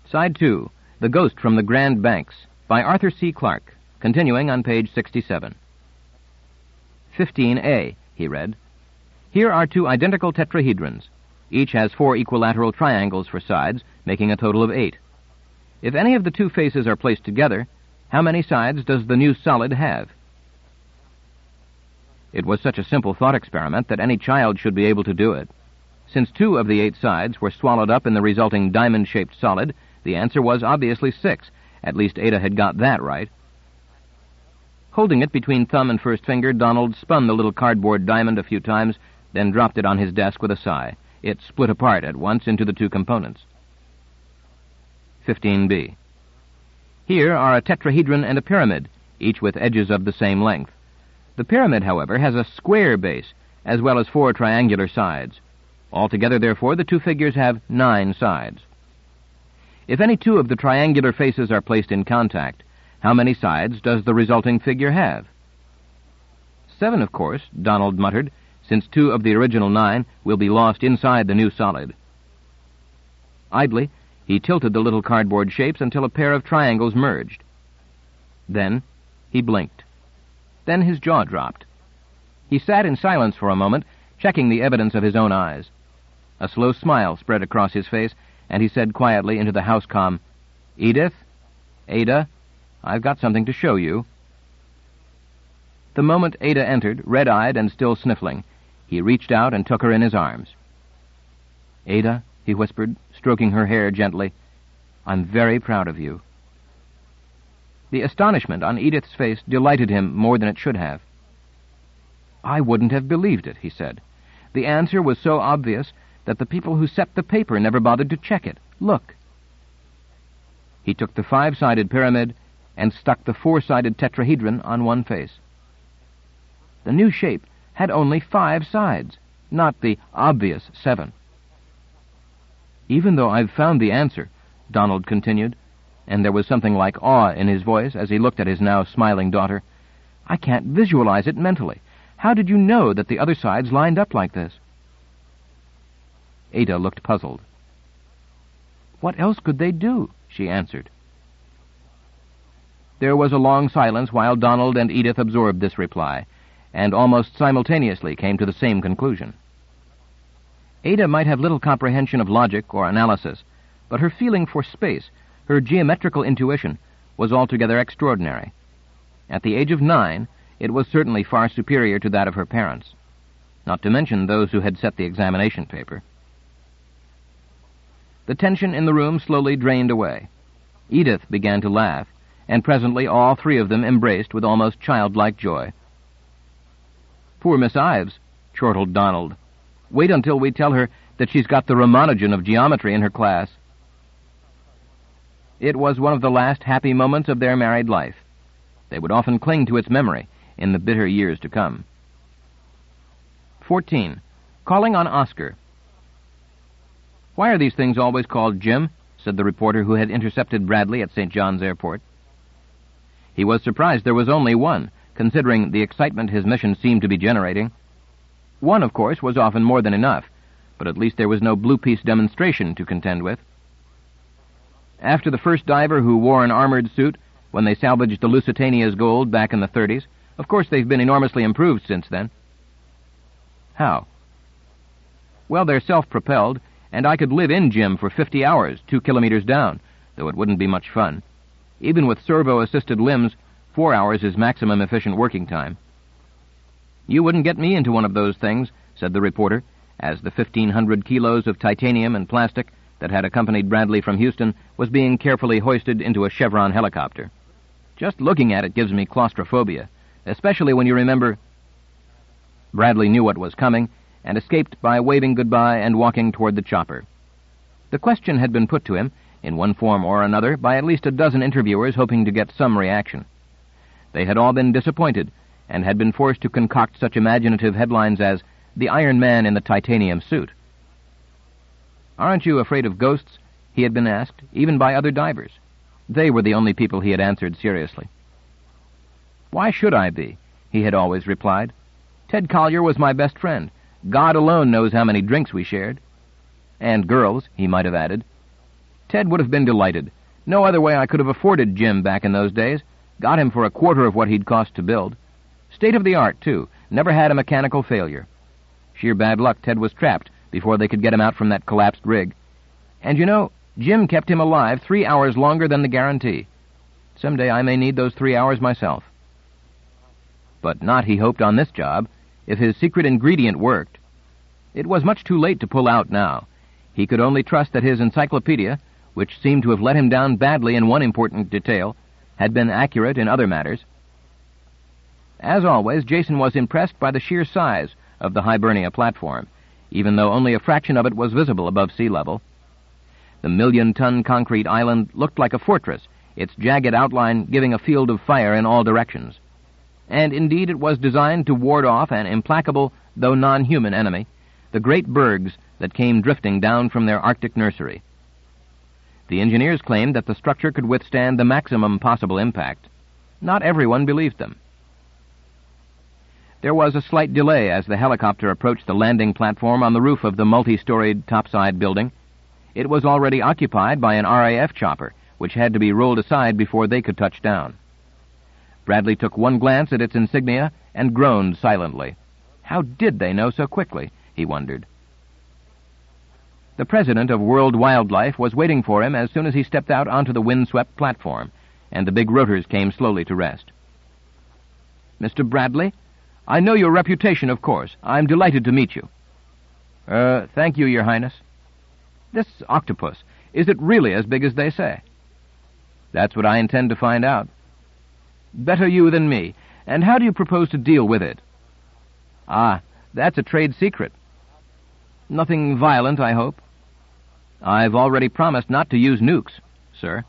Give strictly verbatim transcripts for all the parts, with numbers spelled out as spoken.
Side two, The Ghost from the Grand Banks, by Arthur C. Clarke, continuing on page sixty-seven. fifteen A, he read. Here are two identical tetrahedrons. Each has four equilateral triangles for sides, making a total of eight. If any of the two faces are placed together, how many sides does the new solid have? It was such a simple thought experiment that any child should be able to do it. Since two of the eight sides were swallowed up in the resulting diamond-shaped solid, the answer was obviously six. At least Ada had got that right. Holding it between thumb and first finger, Donald spun the little cardboard diamond a few times, then dropped it on his desk with a sigh. It split apart at once into the two components. fifteen B. Here are a tetrahedron and a pyramid, each with edges of the same length. The pyramid, however, has a square base, as well as four triangular sides. Altogether, therefore, the two figures have nine sides. If any two of the triangular faces are placed in contact, how many sides does the resulting figure have? Seven, of course, Donald muttered, since two of the original nine will be lost inside the new solid. Idly, he tilted the little cardboard shapes until a pair of triangles merged. Then he blinked. Then his jaw dropped. He sat in silence for a moment, checking the evidence of his own eyes. A slow smile spread across his face, and he said quietly into the house-comm, "Edith? Ada? I've got something to show you." The moment Ada entered, red-eyed and still sniffling, he reached out and took her in his arms. "Ada," he whispered, stroking her hair gently, "I'm very proud of you." The astonishment on Edith's face delighted him more than it should have. "I wouldn't have believed it," he said. "The answer was so obvious that the people who set the paper never bothered to check it. Look." He took the five-sided pyramid and stuck the four-sided tetrahedron on one face. The new shape had only five sides, not the obvious seven. "Even though I've found the answer," Donald continued, and there was something like awe in his voice as he looked at his now smiling daughter, "I can't visualize it mentally. How did you know that the other sides lined up like this?" Ada looked puzzled. "What else could they do?" she answered. There was a long silence while Donald and Edith absorbed this reply, and almost simultaneously came to the same conclusion. Ada might have little comprehension of logic or analysis, but her feeling for space, her geometrical intuition, was altogether extraordinary. At the age of nine, it was certainly far superior to that of her parents, not to mention those who had set the examination paper. The tension in the room slowly drained away. Edith began to laugh, and presently all three of them embraced with almost childlike joy. "Poor Miss Ives," chortled Donald. "Wait until we tell her that she's got the Ramanujan of geometry in her class." It was one of the last happy moments of their married life. They would often cling to its memory in the bitter years to come. fourteen. Calling on Oscar. "Why are these things always called Jim?" said the reporter who had intercepted Bradley at Saint John's Airport. He was surprised there was only one, considering the excitement his mission seemed to be generating. One, of course, was often more than enough, but at least there was no blue-piece demonstration to contend with. After the first diver who wore an armored suit when they salvaged the Lusitania's gold back in the thirties, of course they've been enormously improved since then. How? Well, they're self-propelled, and I could live in Jim for fifty hours, two kilometers down, though it wouldn't be much fun. Even with servo-assisted limbs, four hours is maximum efficient working time. "You wouldn't get me into one of those things," said the reporter, as the fifteen hundred kilos of titanium and plastic that had accompanied Bradley from Houston was being carefully hoisted into a Chevron helicopter. "Just looking at it gives me claustrophobia, especially when you remember—" Bradley knew what was coming, and escaped by waving goodbye and walking toward the chopper. The question had been put to him, in one form or another, by at least a dozen interviewers hoping to get some reaction. They had all been disappointed, and had been forced to concoct such imaginative headlines as, "The Iron Man in the Titanium Suit." "Aren't you afraid of ghosts?" he had been asked, even by other divers. They were the only people he had answered seriously. "Why should I be?" he had always replied. "Ted Collier was my best friend. God alone knows how many drinks we shared." And girls, he might have added. Ted would have been delighted. No other way I could have afforded Jim back in those days. Got him for a quarter of what he'd cost to build. State-of-the-art, too. Never had a mechanical failure. Sheer bad luck Ted was trapped before they could get him out from that collapsed rig. And you know, Jim kept him alive three hours longer than the guarantee. Someday I may need those three hours myself. But not, he hoped, on this job, if his secret ingredient worked. It was much too late to pull out now. He could only trust that his encyclopedia, which seemed to have let him down badly in one important detail, had been accurate in other matters. As always, Jason was impressed by the sheer size of the Hibernia platform, even though only a fraction of it was visible above sea level. The million-ton concrete island looked like a fortress, its jagged outline giving a field of fire in all directions. And indeed it was designed to ward off an implacable, though non-human enemy, the great bergs that came drifting down from their Arctic nursery. The engineers claimed that the structure could withstand the maximum possible impact. Not everyone believed them. There was a slight delay as the helicopter approached the landing platform on the roof of the multi-storied topside building. It was already occupied by an R A F chopper, which had to be rolled aside before they could touch down. Bradley took one glance at its insignia and groaned silently. How did they know so quickly, he wondered. The president of World Wildlife was waiting for him as soon as he stepped out onto the windswept platform, and the big rotors came slowly to rest. Mister Bradley, I know your reputation, of course. I'm delighted to meet you. Uh, thank you, Your Highness. This octopus, is it really as big as they say? That's what I intend to find out. Better you than me. And how do you propose to deal with it? Ah, that's a trade secret. Nothing violent, I hope. I've already promised not to use nukes, sir.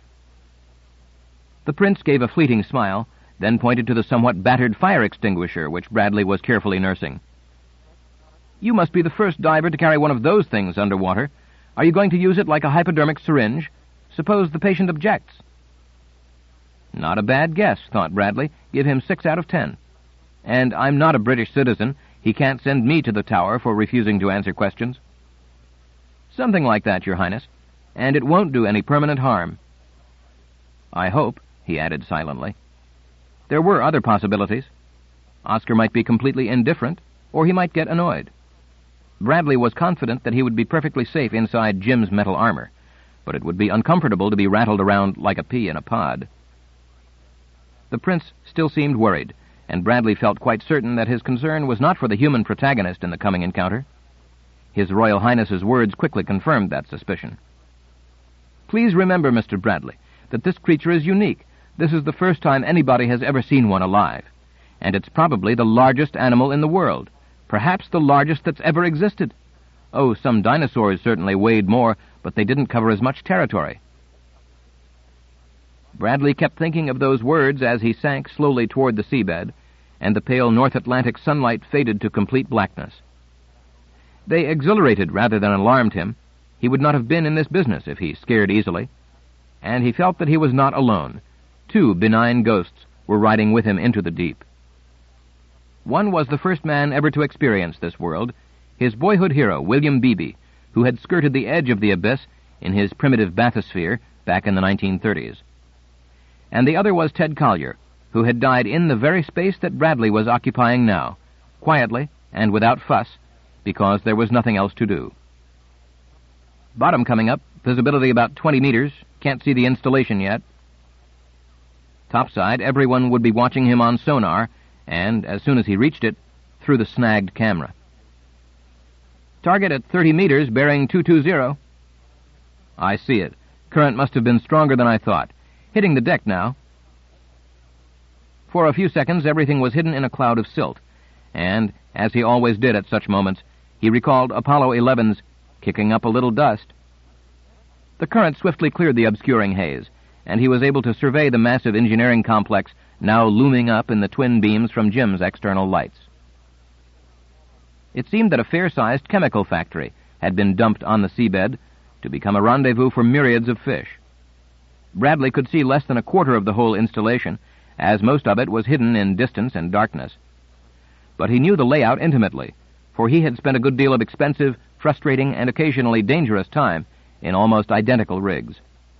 The prince gave a fleeting smile, then pointed to the somewhat battered fire extinguisher which Bradley was carefully nursing. You must be the first diver to carry one of those things underwater. Are you going to use it like a hypodermic syringe? Suppose the patient objects. Not a bad guess, thought Bradley. Give him six out of ten. And I'm not a British citizen. He can't send me to the tower for refusing to answer questions. Something like that, Your Highness. And it won't do any permanent harm. I hope, he added silently. There were other possibilities. Oscar might be completely indifferent, or he might get annoyed. Bradley was confident that he would be perfectly safe inside Jim's metal armor, but it would be uncomfortable to be rattled around like a pea in a pod. The prince still seemed worried, and Bradley felt quite certain that his concern was not for the human protagonist in the coming encounter. His Royal Highness's words quickly confirmed that suspicion. Please remember, Mister Bradley, that this creature is unique. This is the first time anybody has ever seen one alive, and it's probably the largest animal in the world, perhaps the largest that's ever existed. Oh, some dinosaurs certainly weighed more, but they didn't cover as much territory. Bradley kept thinking of those words as he sank slowly toward the seabed, and the pale North Atlantic sunlight faded to complete blackness. They exhilarated rather than alarmed him. He would not have been in this business if he scared easily, and he felt that he was not alone. Two benign ghosts were riding with him into the deep. One was the first man ever to experience this world, his boyhood hero, William Beebe, who had skirted the edge of the abyss in his primitive bathysphere back in the nineteen thirties. And the other was Ted Collier, who had died in the very space that Bradley was occupying now, quietly and without fuss, because there was nothing else to do. Bottom coming up, visibility about twenty meters, can't see the installation yet. Topside, everyone would be watching him on sonar, and, as soon as he reached it, through the snagged camera. Target at thirty meters, bearing two two zero. I see it. Current must have been stronger than I thought. Hitting the deck now. For a few seconds, everything was hidden in a cloud of silt, and, as he always did at such moments, he recalled Apollo eleven's kicking up a little dust. The current swiftly cleared the obscuring haze, and he was able to survey the massive engineering complex now looming up in the twin beams from Jim's external lights. It seemed that a fair-sized chemical factory had been dumped on the seabed to become a rendezvous for myriads of fish. Bradley could see less than a quarter of the whole installation, as most of it was hidden in distance and darkness. But he knew the layout intimately, for he had spent a good deal of expensive, frustrating, and occasionally dangerous time in almost identical rigs.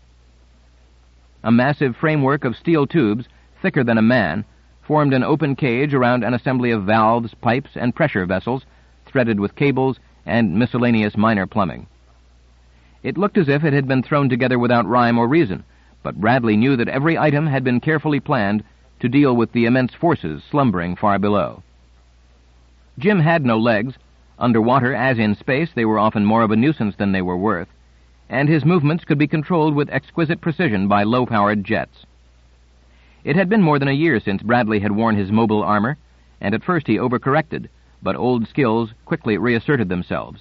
A massive framework of steel tubes, thicker than a man, formed an open cage around an assembly of valves, pipes, and pressure vessels, threaded with cables and miscellaneous minor plumbing. It looked as if it had been thrown together without rhyme or reason, but Bradley knew that every item had been carefully planned to deal with the immense forces slumbering far below. Jim had no legs. Underwater, as in space, they were often more of a nuisance than they were worth, and his movements could be controlled with exquisite precision by low-powered jets. It had been more than a year since Bradley had worn his mobile armor, and at first he overcorrected, but old skills quickly reasserted themselves.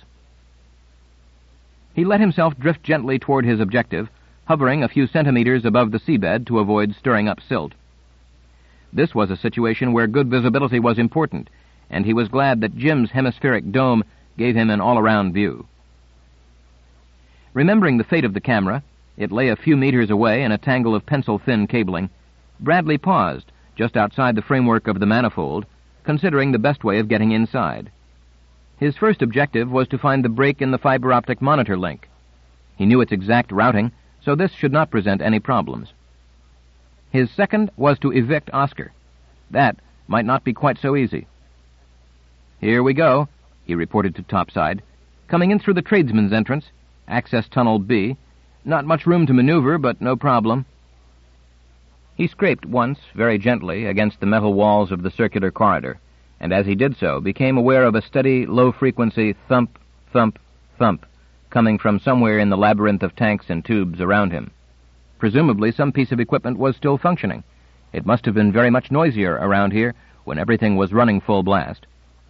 He let himself drift gently toward his objective, hovering a few centimeters above the seabed to avoid stirring up silt. This was a situation where good visibility was important, and he was glad that Jim's hemispheric dome gave him an all-around view. Remembering the fate of the camera, it lay a few meters away in a tangle of pencil-thin cabling, Bradley paused just outside the framework of the manifold, considering the best way of getting inside. His first objective was to find the break in the fiber-optic monitor link. He knew its exact routing, so this should not present any problems. His second was to evict Oscar. That might not be quite so easy. "Here we go," he reported to topside. "Coming in through the tradesman's entrance, access tunnel B. Not much room to maneuver, but no problem." He scraped once, very gently, against the metal walls of the circular corridor, and as he did so, became aware of a steady, low-frequency thump, thump, thump, coming from somewhere in the labyrinth of tanks and tubes around him. Presumably some piece of equipment was still functioning. It must have been very much noisier around here when everything was running full blast.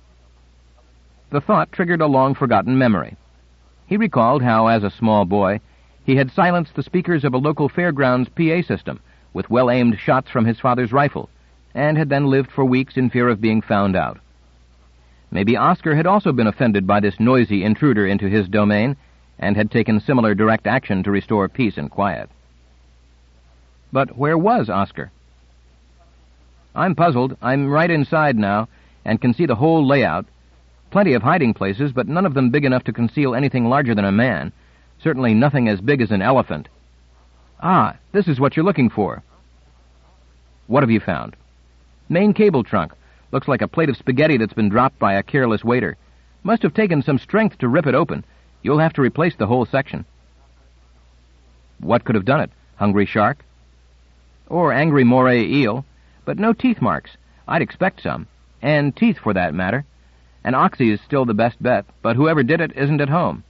The thought triggered a long-forgotten memory. He recalled how, as a small boy, he had silenced the speakers of a local fairgrounds P A system with well-aimed shots from his father's rifle, and had then lived for weeks in fear of being found out. Maybe Oscar had also been offended by this noisy intruder into his domain, and had taken similar direct action to restore peace and quiet. But where was Oscar? "I'm puzzled. I'm right inside now, and can see the whole layout. Plenty of hiding places, but none of them big enough to conceal anything larger than a man. Certainly nothing as big as an elephant. Ah, this is what you're looking for." "What have you found?" "Main cable trunk. Looks like a plate of spaghetti that's been dropped by a careless waiter. Must have taken some strength to rip it open. You'll have to replace the whole section." "What could have done it? Hungry shark?" "Or angry moray eel. But no teeth marks. I'd expect some. And teeth, for that matter. An oxy is still the best bet, but whoever did it isn't at home."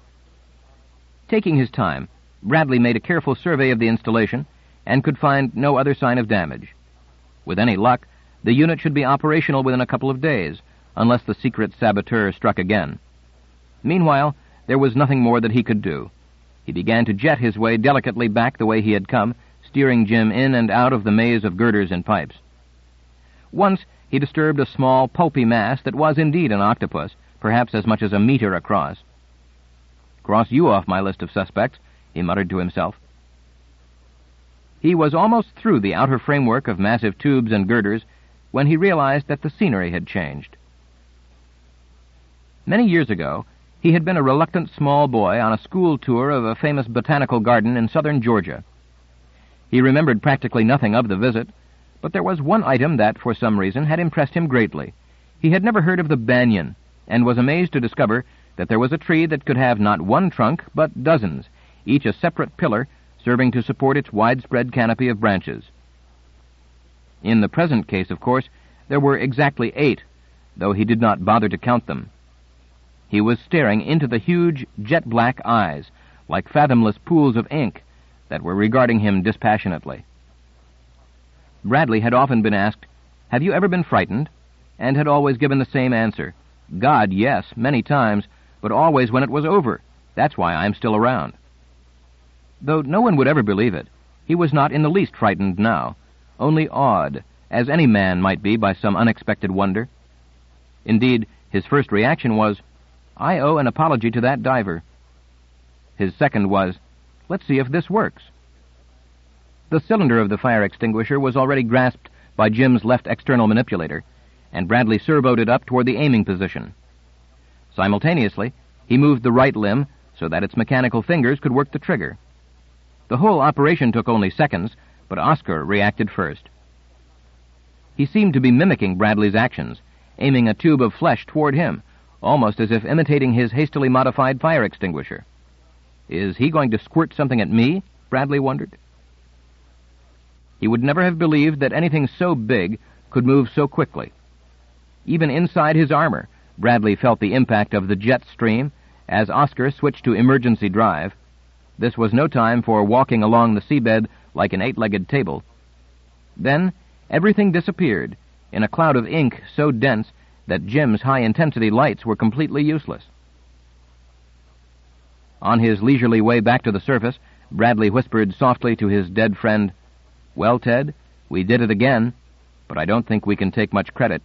Taking his time, Bradley made a careful survey of the installation and could find no other sign of damage. With any luck, the unit should be operational within a couple of days, unless the secret saboteur struck again. Meanwhile, there was nothing more that he could do. He began to jet his way delicately back the way he had come, steering Jim in and out of the maze of girders and pipes. Once he disturbed a small, pulpy mass that was indeed an octopus, perhaps as much as a meter across. "Cross you off my list of suspects," he muttered to himself. He was almost through the outer framework of massive tubes and girders when he realized that the scenery had changed. Many years ago, he had been a reluctant small boy on a school tour of a famous botanical garden in southern Georgia. He remembered practically nothing of the visit, but there was one item that, for some reason, had impressed him greatly. He had never heard of the banyan, and was amazed to discover that there was a tree that could have not one trunk, but dozens, each a separate pillar, serving to support its widespread canopy of branches. In the present case, of course, there were exactly eight, though he did not bother to count them. He was staring into the huge, jet-black eyes, like fathomless pools of ink, that were regarding him dispassionately. Bradley had often been asked, "Have you ever been frightened?" and had always given the same answer, "God, yes, many times, but always when it was over. That's why I'm still around." Though no one would ever believe it, he was not in the least frightened now, only awed, as any man might be by some unexpected wonder. Indeed, his first reaction was, "I owe an apology to that diver." His second was, "Let's see if this works." The cylinder of the fire extinguisher was already grasped by Jim's left external manipulator, and Bradley servoed it up toward the aiming position. Simultaneously, he moved the right limb so that its mechanical fingers could work the trigger. The whole operation took only seconds, but Oscar reacted first. He seemed to be mimicking Bradley's actions, aiming a tube of flesh toward him, almost as if imitating his hastily modified fire extinguisher. Is he going to squirt something at me? Bradley wondered. He would never have believed that anything so big could move so quickly. Even inside his armor, Bradley felt the impact of the jet stream as Oscar switched to emergency drive. This was no time for walking along the seabed like an eight-legged table. Then everything disappeared in a cloud of ink so dense that Jim's high-intensity lights were completely useless. On his leisurely way back to the surface, Bradley whispered softly to his dead friend, "Well, Ted, we did it again, but I don't think we can take much credit."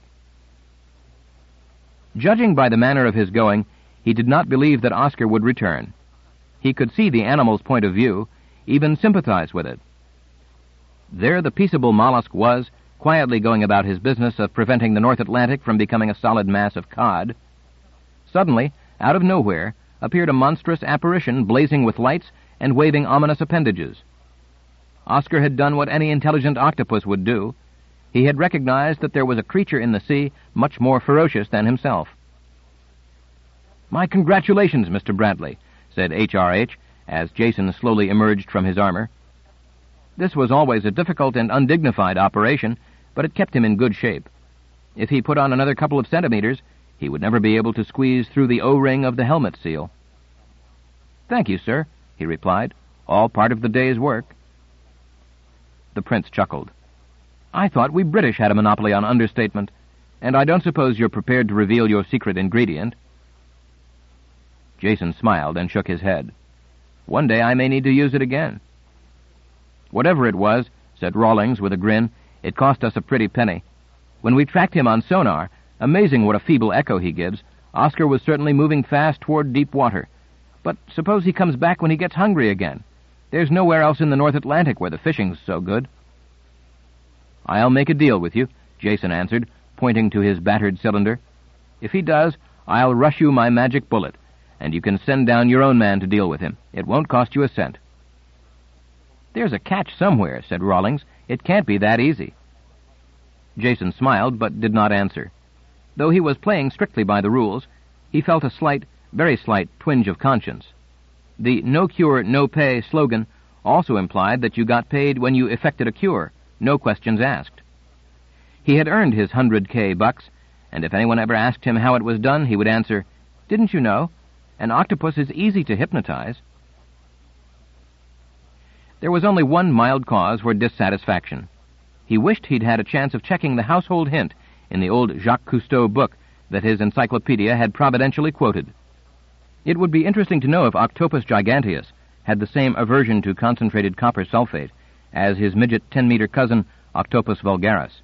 Judging by the manner of his going, he did not believe that Oscar would return. He could see the animal's point of view, even sympathize with it. There the peaceable mollusk was, quietly going about his business of preventing the North Atlantic from becoming a solid mass of cod. Suddenly, out of nowhere, appeared a monstrous apparition blazing with lights and waving ominous appendages. Oscar had done what any intelligent octopus would do. He had recognized that there was a creature in the sea much more ferocious than himself. "My congratulations, Mister Bradley," said H R H as Jason slowly emerged from his armor. This was always a difficult and undignified operation, but it kept him in good shape. If he put on another couple of centimeters, he would never be able to squeeze through the O-ring of the helmet seal. "Thank you, sir," he replied. "All part of the day's work." The prince chuckled. "I thought we British had a monopoly on understatement, and I don't suppose you're prepared to reveal your secret ingredient." Jason smiled and shook his head. "One day I may need to use it again." "Whatever it was," said Rawlings with a grin, "it cost us a pretty penny. When we tracked him on sonar, amazing what a feeble echo he gives, Oscar was certainly moving fast toward deep water. But suppose he comes back when he gets hungry again? There's nowhere else in the North Atlantic where the fishing's so good." "I'll make a deal with you," Jason answered, pointing to his battered cylinder. "If he does, I'll rush you my magic bullet, and you can send down your own man to deal with him. It won't cost you a cent." "There's a catch somewhere," said Rawlings. "It can't be that easy." Jason smiled, but did not answer. Though he was playing strictly by the rules, he felt a slight, very slight, twinge of conscience. The no cure, no pay slogan also implied that you got paid when you effected a cure, no questions asked. He had earned his hundred K bucks, and if anyone ever asked him how it was done, he would answer, "Didn't you know? An octopus is easy to hypnotize." There was only one mild cause for dissatisfaction. He wished he'd had a chance of checking the household hint in the old Jacques Cousteau book that his encyclopedia had providentially quoted. It would be interesting to know if Octopus giganteus had the same aversion to concentrated copper sulfate as his midget ten-meter cousin, Octopus vulgaris.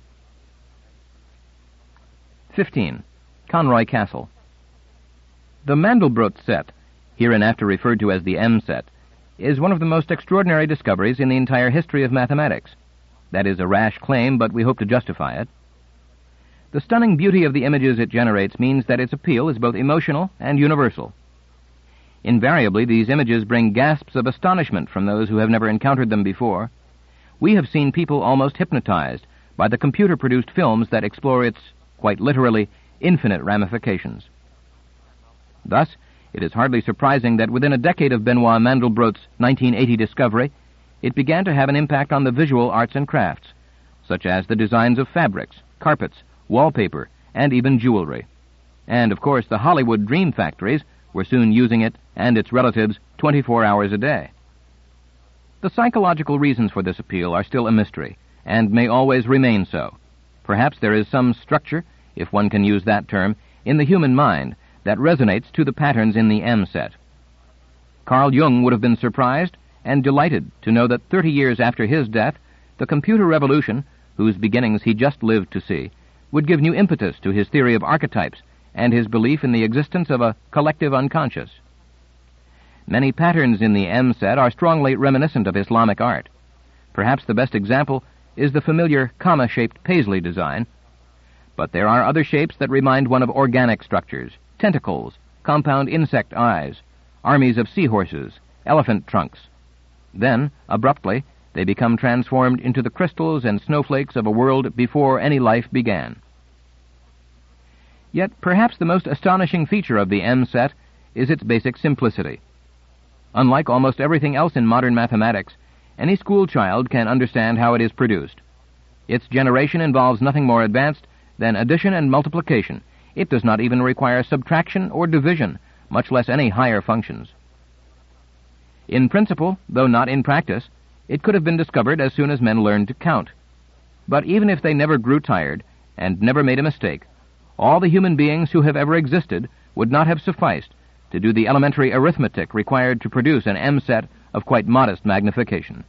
Fifteen. Conroy Castle. The Mandelbrot set, hereinafter referred to as the M set, is one of the most extraordinary discoveries in the entire history of mathematics. That is a rash claim, but we hope to justify it. The stunning beauty of the images it generates means that its appeal is both emotional and universal. Invariably, these images bring gasps of astonishment from those who have never encountered them before. We have seen people almost hypnotized by the computer-produced films that explore its, quite literally, infinite ramifications. Thus, it is hardly surprising that within a decade of Benoit Mandelbrot's nineteen eighty discovery, it began to have an impact on the visual arts and crafts, such as the designs of fabrics, carpets, wallpaper, and even jewelry. And, of course, the Hollywood dream factories were soon using it and its relatives twenty-four hours a day. The psychological reasons for this appeal are still a mystery, and may always remain so. Perhaps there is some structure, if one can use that term, in the human mind that resonates to the patterns in the M set. Carl Jung would have been surprised and delighted to know that thirty years after his death, the computer revolution, whose beginnings he just lived to see, would give new impetus to his theory of archetypes and his belief in the existence of a collective unconscious. Many patterns in the M set are strongly reminiscent of Islamic art. Perhaps the best example is the familiar comma-shaped paisley design. But there are other shapes that remind one of organic structures, tentacles, compound insect eyes, armies of seahorses, elephant trunks. Then, abruptly, they become transformed into the crystals and snowflakes of a world before any life began. Yet perhaps the most astonishing feature of the M set is its basic simplicity. Unlike almost everything else in modern mathematics, any school child can understand how it is produced. Its generation involves nothing more advanced than addition and multiplication. It does not even require subtraction or division, much less any higher functions. In principle, though not in practice, it could have been discovered as soon as men learned to count. But even if they never grew tired and never made a mistake, all the human beings who have ever existed would not have sufficed to do the elementary arithmetic required to produce an M set of quite modest magnification.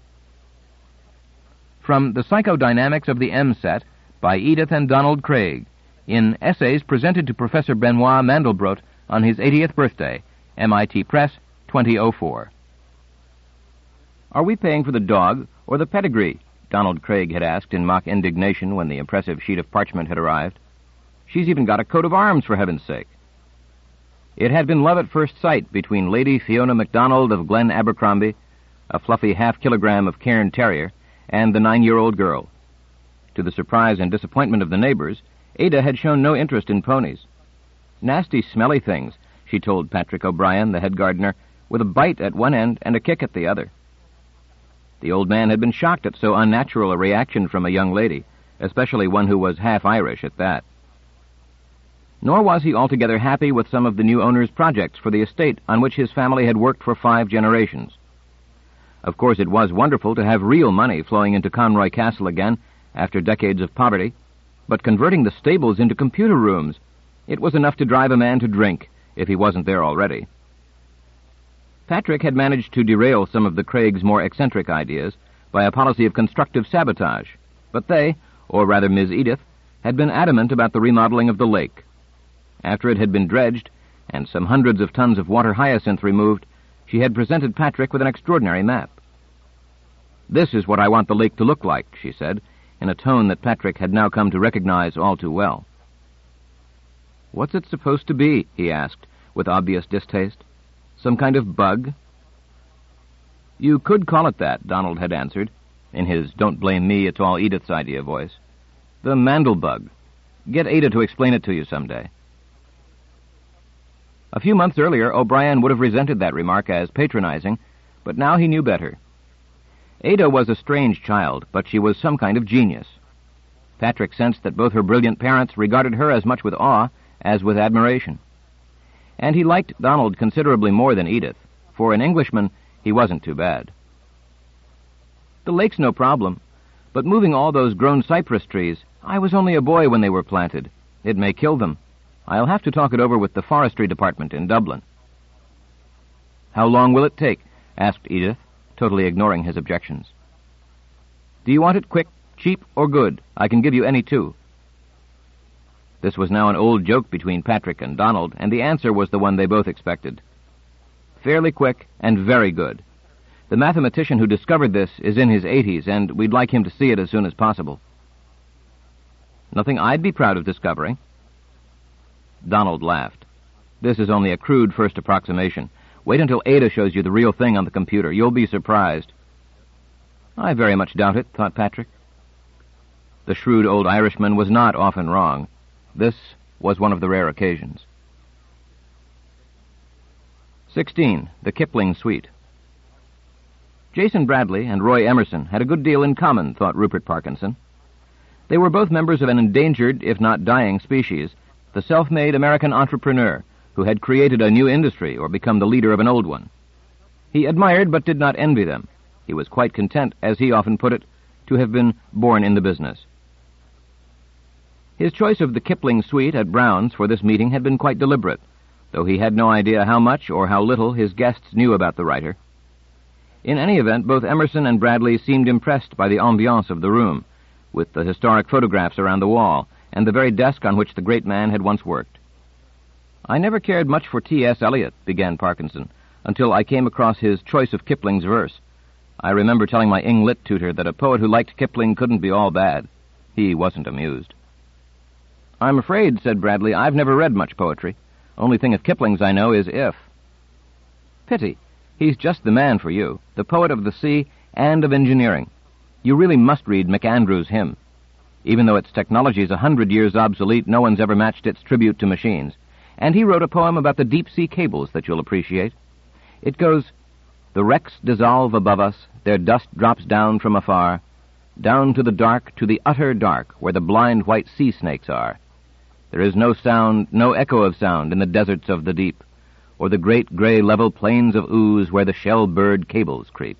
From The Psychodynamics of the M set by Edith and Donald Craig, in Essays presented to Professor Benoit Mandelbrot on his eightieth birthday, M I T Press, twenty oh four. "Are we paying for the dog or the pedigree?" Donald Craig had asked in mock indignation when the impressive sheet of parchment had arrived. "She's even got a coat of arms, for heaven's sake." It had been love at first sight between Lady Fiona MacDonald of Glen Abercrombie, a fluffy half-kilogram of Cairn Terrier, and the nine-year-old girl. To the surprise and disappointment of the neighbors, Ada had shown no interest in ponies. "Nasty, smelly things," she told Patrick O'Brien, the head gardener, with a bite at one end and a kick at the other. The old man had been shocked at so unnatural a reaction from a young lady, especially one who was half Irish at that. Nor was he altogether happy with some of the new owner's projects for the estate on which his family had worked for five generations. Of course, it was wonderful to have real money flowing into Conroy Castle again after decades of poverty, but converting the stables into computer rooms, it was enough to drive a man to drink if he wasn't there already. Patrick had managed to derail some of the Craigs' more eccentric ideas by a policy of constructive sabotage, but they, or rather Miss Edith, had been adamant about the remodeling of the lake. After it had been dredged, and some hundreds of tons of water hyacinth removed, she had presented Patrick with an extraordinary map. "This is what I want the lake to look like," she said, in a tone that Patrick had now come to recognize all too well. "What's it supposed to be?" he asked, with obvious distaste. "Some kind of bug?" "You could call it that," Donald had answered, in his don't blame me, it's all Edith's idea voice. "The Mandelbug. Get Ada to explain it to you someday." A few months earlier, O'Brien would have resented that remark as patronizing, but now he knew better. Ada was a strange child, but she was some kind of genius. Patrick sensed that both her brilliant parents regarded her as much with awe as with admiration. And he liked Donald considerably more than Edith. For an Englishman, he wasn't too bad. "The lake's no problem, but moving all those grown cypress trees, I was only a boy when they were planted. It may kill them. I'll have to talk it over with the forestry department in Dublin." "How long will it take?" asked Edith, totally ignoring his objections. "Do you want it quick, cheap, or good? I can give you any two." This was now an old joke between Patrick and Donald, and the answer was the one they both expected. "Fairly quick and very good. The mathematician who discovered this is in his eighties, and we'd like him to see it as soon as possible." "Nothing I'd be proud of discovering." Donald laughed. "This is only a crude first approximation. Wait until Ada shows you the real thing on the computer. You'll be surprised." "I very much doubt it," thought Patrick. The shrewd old Irishman was not often wrong. This was one of the rare occasions. Sixteen, The Kipling Suite. Jason Bradley and Roy Emerson had a good deal in common, thought Rupert Parkinson. They were both members of an endangered, if not dying, species, the self-made American entrepreneur who had created a new industry or become the leader of an old one. He admired but did not envy them. He was quite content, as he often put it, to have been born in the business. His choice of the Kipling suite at Brown's for this meeting had been quite deliberate, though he had no idea how much or how little his guests knew about the writer. In any event, both Emerson and Bradley seemed impressed by the ambiance of the room, with the historic photographs around the wall, and the very desk on which the great man had once worked. "I never cared much for T S Eliot, began Parkinson, until I came across his choice of Kipling's verse. I remember telling my Eng Lit tutor that a poet who liked Kipling couldn't be all bad. He wasn't amused." "I'm afraid," said Bradley, "I've never read much poetry. Only thing of Kipling's I know is If." Pity. He's just the man for you, the poet of the sea and of engineering. You really must read MacAndrew's hymn. Even though its technology is a hundred years obsolete, no one's ever matched its tribute to machines. And he wrote a poem about the deep-sea cables that you'll appreciate. It goes, "The wrecks dissolve above us, their dust drops down from afar, down to the dark, to the utter dark, where the blind white sea snakes are. There is no sound, no echo of sound in the deserts of the deep, or the great gray level plains of ooze where the shell-bird cables creep."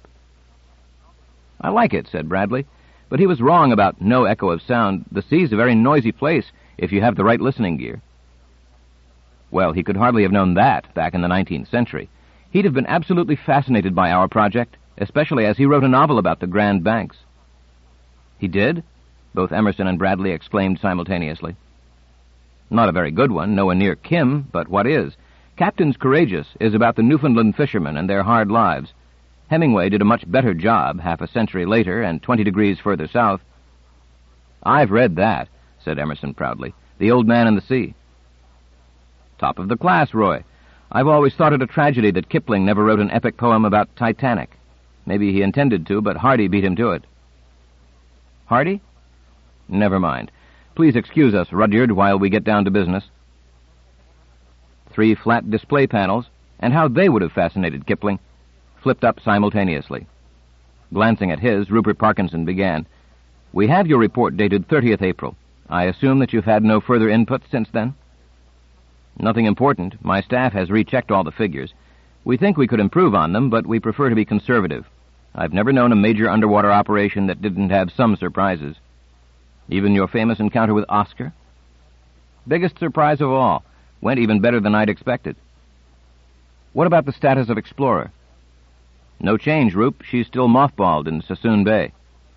"I like it," said Bradley, "but he was wrong about no echo of sound. The sea's a very noisy place if you have the right listening gear." Well, he could hardly have known that back in the nineteenth century. He'd have been absolutely fascinated by our project, especially as he wrote a novel about the Grand Banks. "He did?" both Emerson and Bradley exclaimed simultaneously. "Not a very good one, nowhere near Kim, but what is? Captains Courageous is about the Newfoundland fishermen and their hard lives. Hemingway did a much better job half a century later and twenty degrees further south." "I've read that," said Emerson proudly. "The Old Man and the Sea." "Top of the class, Roy. I've always thought it a tragedy that Kipling never wrote an epic poem about Titanic. Maybe he intended to, but Hardy beat him to it." "Hardy? Never mind. Please excuse us, Rudyard, while we get down to business." Three flat display panels, and how they would have fascinated Kipling, flipped up simultaneously. Glancing at his, Rupert Parkinson began, "We have your report dated thirtieth April. I assume that you've had no further input since then?" "Nothing important. My staff has rechecked all the figures. We think we could improve on them, but we prefer to be conservative. I've never known a major underwater operation that didn't have some surprises." "Even your famous encounter with Oscar?" "Biggest surprise of all. Went even better than I'd expected." "What about the status of Explorer?" "No change, Roop. She's still mothballed in Sassoon Bay."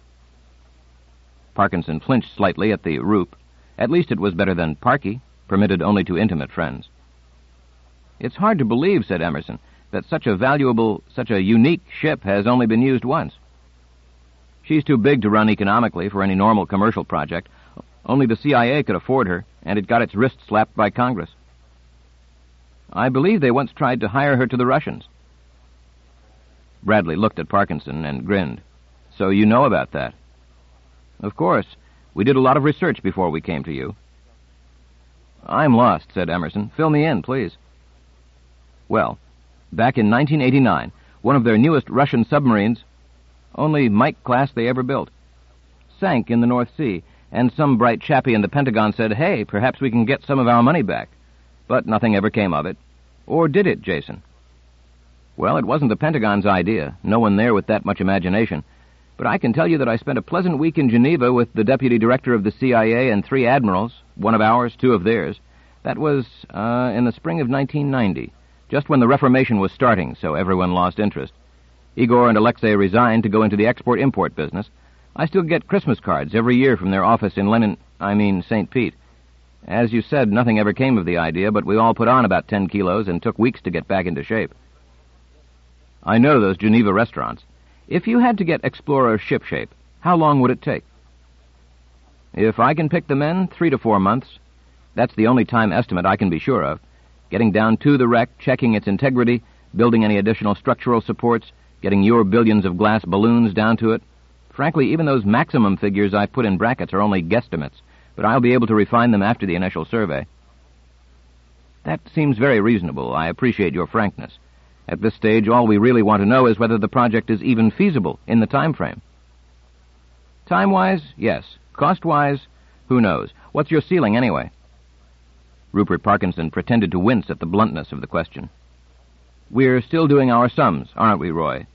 Parkinson flinched slightly at the Roop. At least it was better than Parky, permitted only to intimate friends. "It's hard to believe," said Emerson, "that such a valuable, such a unique ship has only been used once." "She's too big to run economically for any normal commercial project. Only the C I A could afford her, and it got its wrist slapped by Congress." "I believe they once tried to hire her to the Russians." Bradley looked at Parkinson and grinned. "So you know about that?" "Of course. We did a lot of research before we came to you." "I'm lost," said Emerson. "Fill me in, please." "Well, back in nineteen eighty-nine, one of their newest Russian submarines, only Mike class they ever built, sank in the North Sea, and some bright chappie in the Pentagon said, 'Hey, perhaps we can get some of our money back.' But nothing ever came of it. Or did it, Jason?" "Well, it wasn't the Pentagon's idea. No one there with that much imagination. But I can tell you that I spent a pleasant week in Geneva with the deputy director of the C I A and three admirals, one of ours, two of theirs. That was uh, in the spring of nineteen ninety, just when the Reformation was starting, so everyone lost interest. Igor and Alexei resigned to go into the export-import business. I still get Christmas cards every year from their office in Lenin, I mean Saint Pete. As you said, nothing ever came of the idea, but we all put on about ten kilos and took weeks to get back into shape." "I know those Geneva restaurants. If you had to get Explorer shipshape, how long would it take?" "If I can pick the men, three to four months. That's the only time estimate I can be sure of. Getting down to the wreck, checking its integrity, building any additional structural supports, getting your billions of glass balloons down to it. Frankly, even those maximum figures I put in brackets are only guesstimates, but I'll be able to refine them after the initial survey." "That seems very reasonable. I appreciate your frankness. At this stage, all we really want to know is whether the project is even feasible in the time frame." "Time-wise, yes. Cost-wise, who knows? What's your ceiling, anyway?" Rupert Parkinson pretended to wince at the bluntness of the question. "We're still doing our sums, aren't we, Roy?"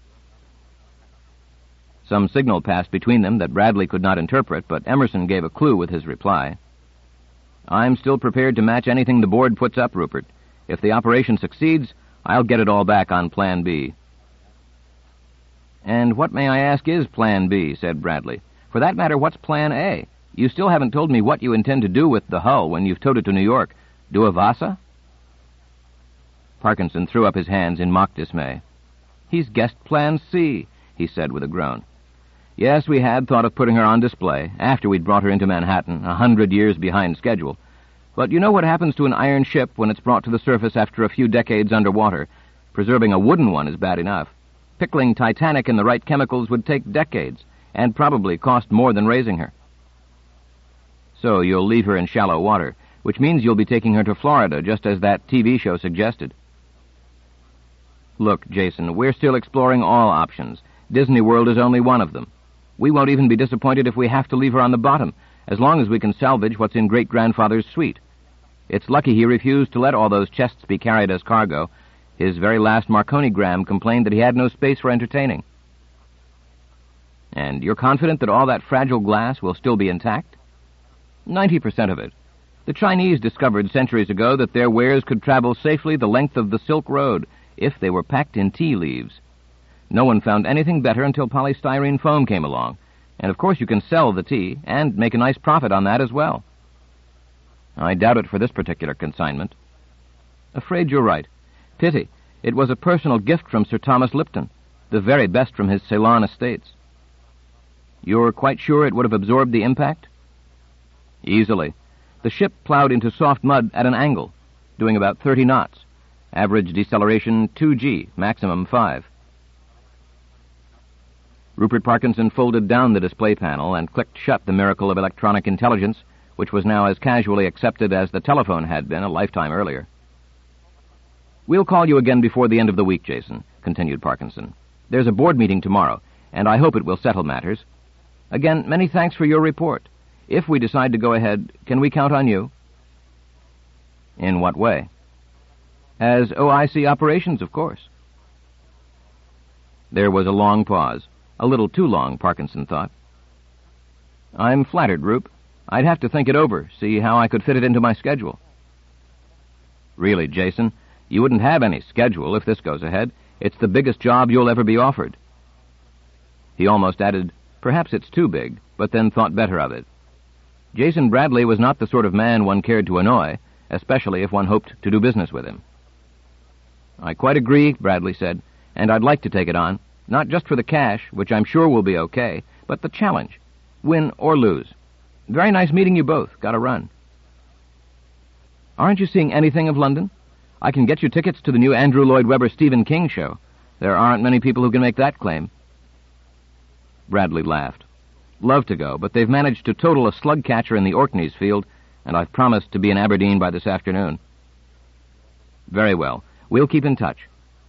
Some signal passed between them that Bradley could not interpret, but Emerson gave a clue with his reply. "I'm still prepared to match anything the board puts up, Rupert. If the operation succeeds, I'll get it all back on Plan B." "And what, may I ask, is Plan B?" said Bradley. "For that matter, what's Plan A? You still haven't told me what you intend to do with the hull when you've towed it to New York. Do a Vasa?" Parkinson threw up his hands in mock dismay. "He's guessed Plan C," he said with a groan. "Yes, we had thought of putting her on display, after we'd brought her into Manhattan, a hundred years behind schedule. But you know what happens to an iron ship when it's brought to the surface after a few decades underwater. Preserving a wooden one is bad enough. Pickling Titanic in the right chemicals would take decades, and probably cost more than raising her. So you'll leave her in shallow water, which means you'll be taking her to Florida, just as that T V show suggested. Look, Jason, we're still exploring all options. Disney World is only one of them. We won't even be disappointed if we have to leave her on the bottom, as long as we can salvage what's in Great-Grandfather's suite. It's lucky he refused to let all those chests be carried as cargo. His very last Marconigram complained that he had no space for entertaining. And you're confident that all that fragile glass will still be intact? Ninety percent of it. The Chinese discovered centuries ago that their wares could travel safely the length of the Silk Road if they were packed in tea leaves. No one found anything better until polystyrene foam came along. And of course you can sell the tea and make a nice profit on that as well. I doubt it for this particular consignment. Afraid you're right. Pity. It was a personal gift from Sir Thomas Lipton, the very best from his Ceylon estates. You're quite sure it would have absorbed the impact? Easily. The ship plowed into soft mud at an angle, doing about thirty knots. Average deceleration two G, maximum five. Rupert Parkinson folded down the display panel and clicked shut the miracle of electronic intelligence, which was now as casually accepted as the telephone had been a lifetime earlier. We'll call you again before the end of the week, Jason, continued Parkinson. There's a board meeting tomorrow, and I hope it will settle matters. Again, many thanks for your report. If we decide to go ahead, can we count on you? In what way? As O I C operations, of course. There was a long pause. A little too long, Parkinson thought. I'm flattered, Roop. I'd have to think it over, see how I could fit it into my schedule. Really, Jason, you wouldn't have any schedule if this goes ahead. It's the biggest job you'll ever be offered. He almost added, perhaps it's too big, but then thought better of it. Jason Bradley was not the sort of man one cared to annoy, especially if one hoped to do business with him. I quite agree, Bradley said, and I'd like to take it on, not just for the cash, which I'm sure will be okay, but the challenge. Win or lose. Very nice meeting you both. Gotta run. Aren't you seeing anything of London? I can get you tickets to the new Andrew Lloyd Webber Stephen King show. There aren't many people who can make that claim. Bradley laughed. Love to go, but they've managed to total a slug catcher in the Orkneys field, and I've promised to be in Aberdeen by this afternoon. Very well. We'll keep in touch.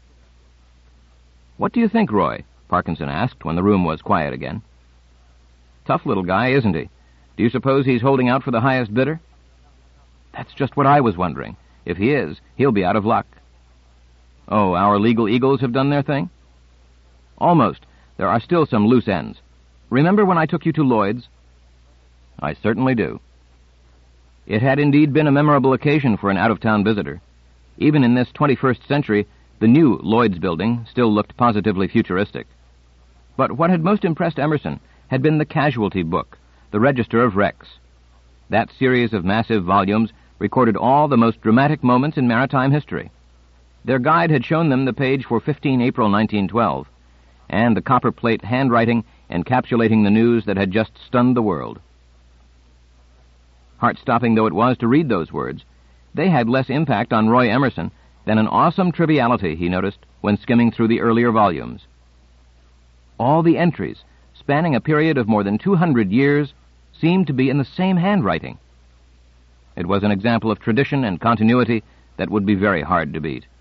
What do you think, Roy? Parkinson asked when the room was quiet again. Tough little guy, isn't he? Do you suppose he's holding out for the highest bidder? That's just what I was wondering. If he is, he'll be out of luck. Oh, our legal eagles have done their thing? Almost. There are still some loose ends. Remember when I took you to Lloyd's? I certainly do. It had indeed been a memorable occasion for an out-of-town visitor. Even in this twenty-first century, the new Lloyd's building still looked positively futuristic. But what had most impressed Emerson had been the Casualty book, the Register of Wrecks. That series of massive volumes recorded all the most dramatic moments in maritime history. Their guide had shown them the page for the fifteenth of April nineteen twelve, and the copperplate handwriting encapsulating the news that had just stunned the world. Heart-stopping though it was to read those words, they had less impact on Roy Emerson than an awesome triviality he noticed when skimming through the earlier volumes. All the entries, spanning a period of more than two hundred years, seemed to be in the same handwriting. It was an example of tradition and continuity that would be very hard to beat.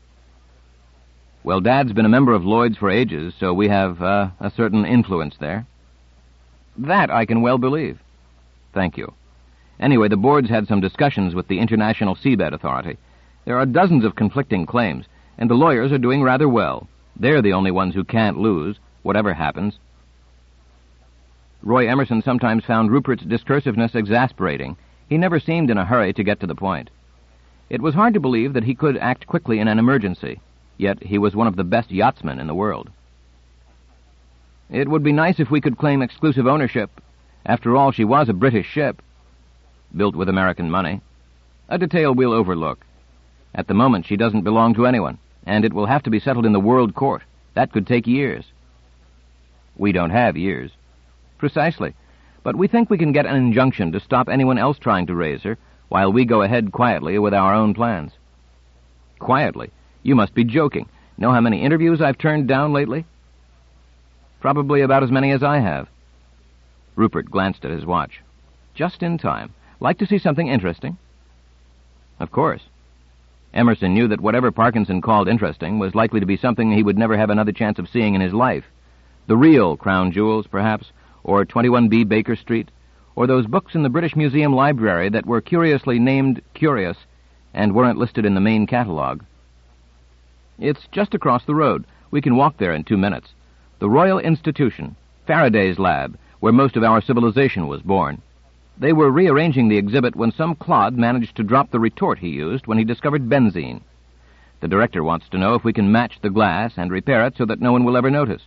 Well, Dad's been a member of Lloyd's for ages, so we have uh, a certain influence there. That I can well believe. Thank you. Anyway, the board's had some discussions with the International Seabed Authority. There are dozens of conflicting claims, and the lawyers are doing rather well. They're the only ones who can't lose, whatever happens. Roy Emerson sometimes found Rupert's discursiveness exasperating. He never seemed in a hurry to get to the point. It was hard to believe that he could act quickly in an emergency, yet he was one of the best yachtsmen in the world. It would be nice if we could claim exclusive ownership. After all, she was a British ship, built with American money. A detail we'll overlook. At the moment, she doesn't belong to anyone, and it will have to be settled in the World Court. That could take years. We don't have years. Precisely. But we think we can get an injunction to stop anyone else trying to raise her, while we go ahead quietly with our own plans. Quietly? You must be joking. Know how many interviews I've turned down lately? Probably about as many as I have. Rupert glanced at his watch. Just in time. Like to see something interesting? Of course. Emerson knew that whatever Parkinson called interesting was likely to be something he would never have another chance of seeing in his life. The real Crown Jewels, perhaps, or twenty-one B Baker Street, or those books in the British Museum Library that were curiously named Curious and weren't listed in the main catalogue. It's just across the road. We can walk there in two minutes. The Royal Institution, Faraday's lab, where most of our civilization was born. They were rearranging the exhibit when some clod managed to drop the retort he used when he discovered benzene. The director wants to know if we can match the glass and repair it so that no one will ever notice.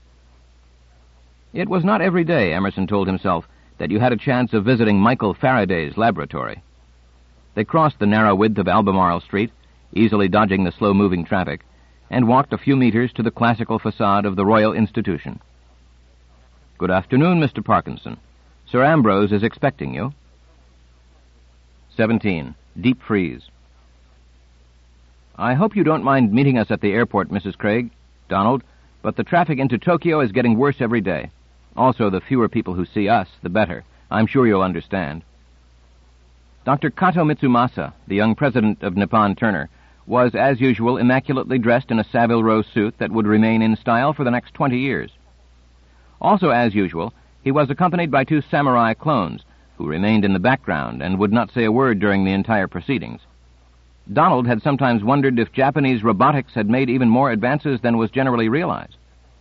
It was not every day, Emerson told himself, that you had a chance of visiting Michael Faraday's laboratory. They crossed the narrow width of Albemarle Street, easily dodging the slow-moving traffic, and walked a few meters to the classical facade of the Royal Institution. Good afternoon, Mister Parkinson. Sir Ambrose is expecting you. Seventeen. Deep freeze. I hope you don't mind meeting us at the airport, Missus Craig, Donald, but the traffic into Tokyo is getting worse every day. Also, the fewer people who see us, the better. I'm sure you'll understand. Doctor Kato Mitsumasa, the young president of Nippon Turner, was, as usual, immaculately dressed in a Savile Row suit that would remain in style for the next twenty years. Also, as usual, he was accompanied by two samurai clones, who remained in the background and would not say a word during the entire proceedings. Donald had sometimes wondered if Japanese robotics had made even more advances than was generally realized.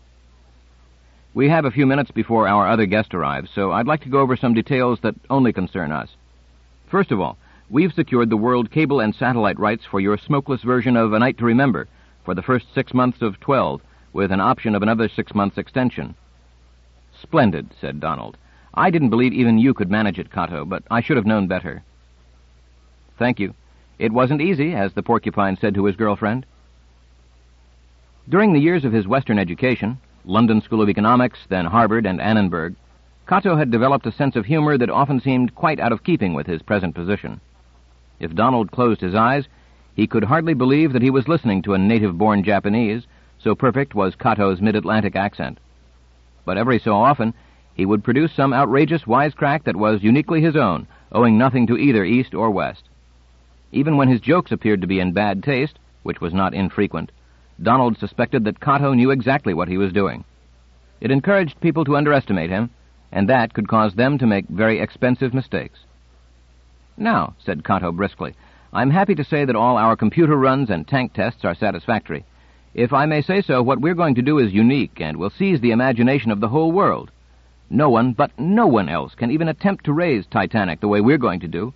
We have a few minutes before our other guest arrives, so I'd like to go over some details that only concern us. First of all, we've secured the world cable and satellite rights for your smokeless version of A Night to Remember for the first six months of twelve, with an option of another six months extension. Splendid, said Donald. I didn't believe even you could manage it, Kato, but I should have known better. Thank you. It wasn't easy, as the porcupine said to his girlfriend. During the years of his Western education, London School of Economics, then Harvard and Annenberg, Kato had developed a sense of humor that often seemed quite out of keeping with his present position. If Donald closed his eyes, he could hardly believe that he was listening to a native-born Japanese, so perfect was Kato's mid-Atlantic accent. But every so often, he would produce some outrageous wisecrack that was uniquely his own, owing nothing to either East or West. Even when his jokes appeared to be in bad taste, which was not infrequent, Donald suspected that Kato knew exactly what he was doing. It encouraged people to underestimate him, and that could cause them to make very expensive mistakes. Now, said Kato briskly, I'm happy to say that all our computer runs and tank tests are satisfactory. If I may say so, what we're going to do is unique and will seize the imagination of the whole world. No one, but no one else, can even attempt to raise Titanic the way we're going to do.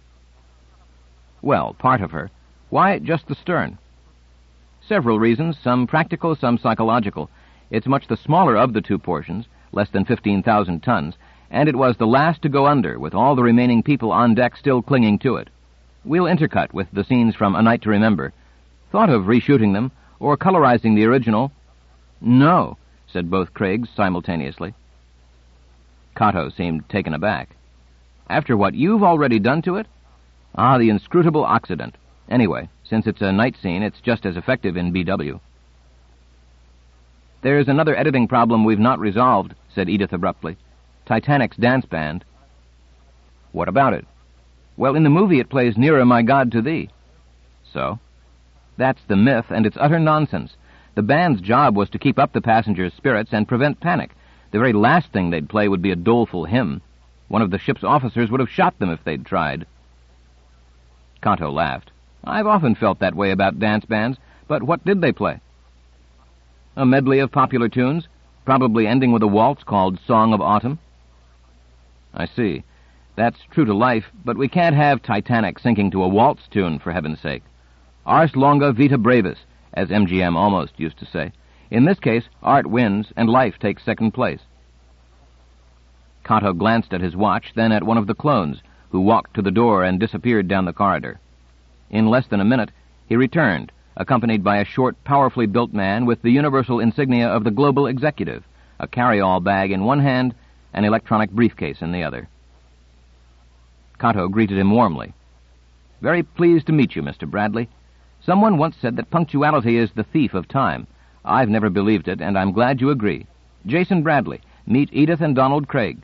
Well, part of her. Why just the stern? Several reasons, some practical, some psychological. It's much the smaller of the two portions, less than fifteen thousand tons, and it was the last to go under, with all the remaining people on deck still clinging to it. We'll intercut with the scenes from A Night to Remember. Thought of reshooting them, or colorizing the original? No, said both Craigs simultaneously. Kato seemed taken aback. After what you've already done to it? Ah, the inscrutable Occident. Anyway, since it's a night scene, it's just as effective in B W. There's another editing problem we've not resolved, said Edith abruptly. Titanic's dance band. What about it? Well, in the movie it plays Nearer, My God, to Thee. So? That's the myth, and it's utter nonsense. The band's job was to keep up the passengers' spirits and prevent panic. The very last thing they'd play would be a doleful hymn. One of the ship's officers would have shot them if they'd tried. Kato laughed. I've often felt that way about dance bands, but what did they play? A medley of popular tunes, probably ending with a waltz called Song of Autumn. I see. That's true to life, but we can't have Titanic sinking to a waltz tune, for heaven's sake. Ars longa vita brevis, as M G M almost used to say. In this case, art wins, and life takes second place. Kato glanced at his watch, then at one of the clones, who walked to the door and disappeared down the corridor. In less than a minute, he returned, accompanied by a short, powerfully built man with the universal insignia of the global executive, a carry-all bag in one hand, an electronic briefcase in the other. Kato greeted him warmly. Very pleased to meet you, Mister Bradley. Someone once said that punctuality is the thief of time. I've never believed it, and I'm glad you agree. Jason Bradley, meet Edith and Donald Craig."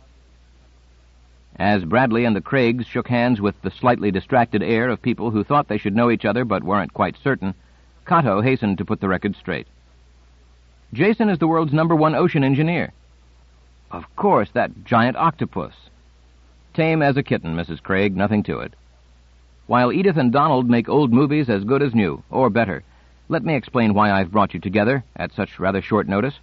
As Bradley and the Craigs shook hands with the slightly distracted air of people who thought they should know each other but weren't quite certain, Cato hastened to put the record straight. "Jason is the world's number one ocean engineer." "Of course, that giant octopus." "Tame as a kitten, Missus Craig, nothing to it." "While Edith and Donald make old movies as good as new, or better. Let me explain why I've brought you together at such rather short notice."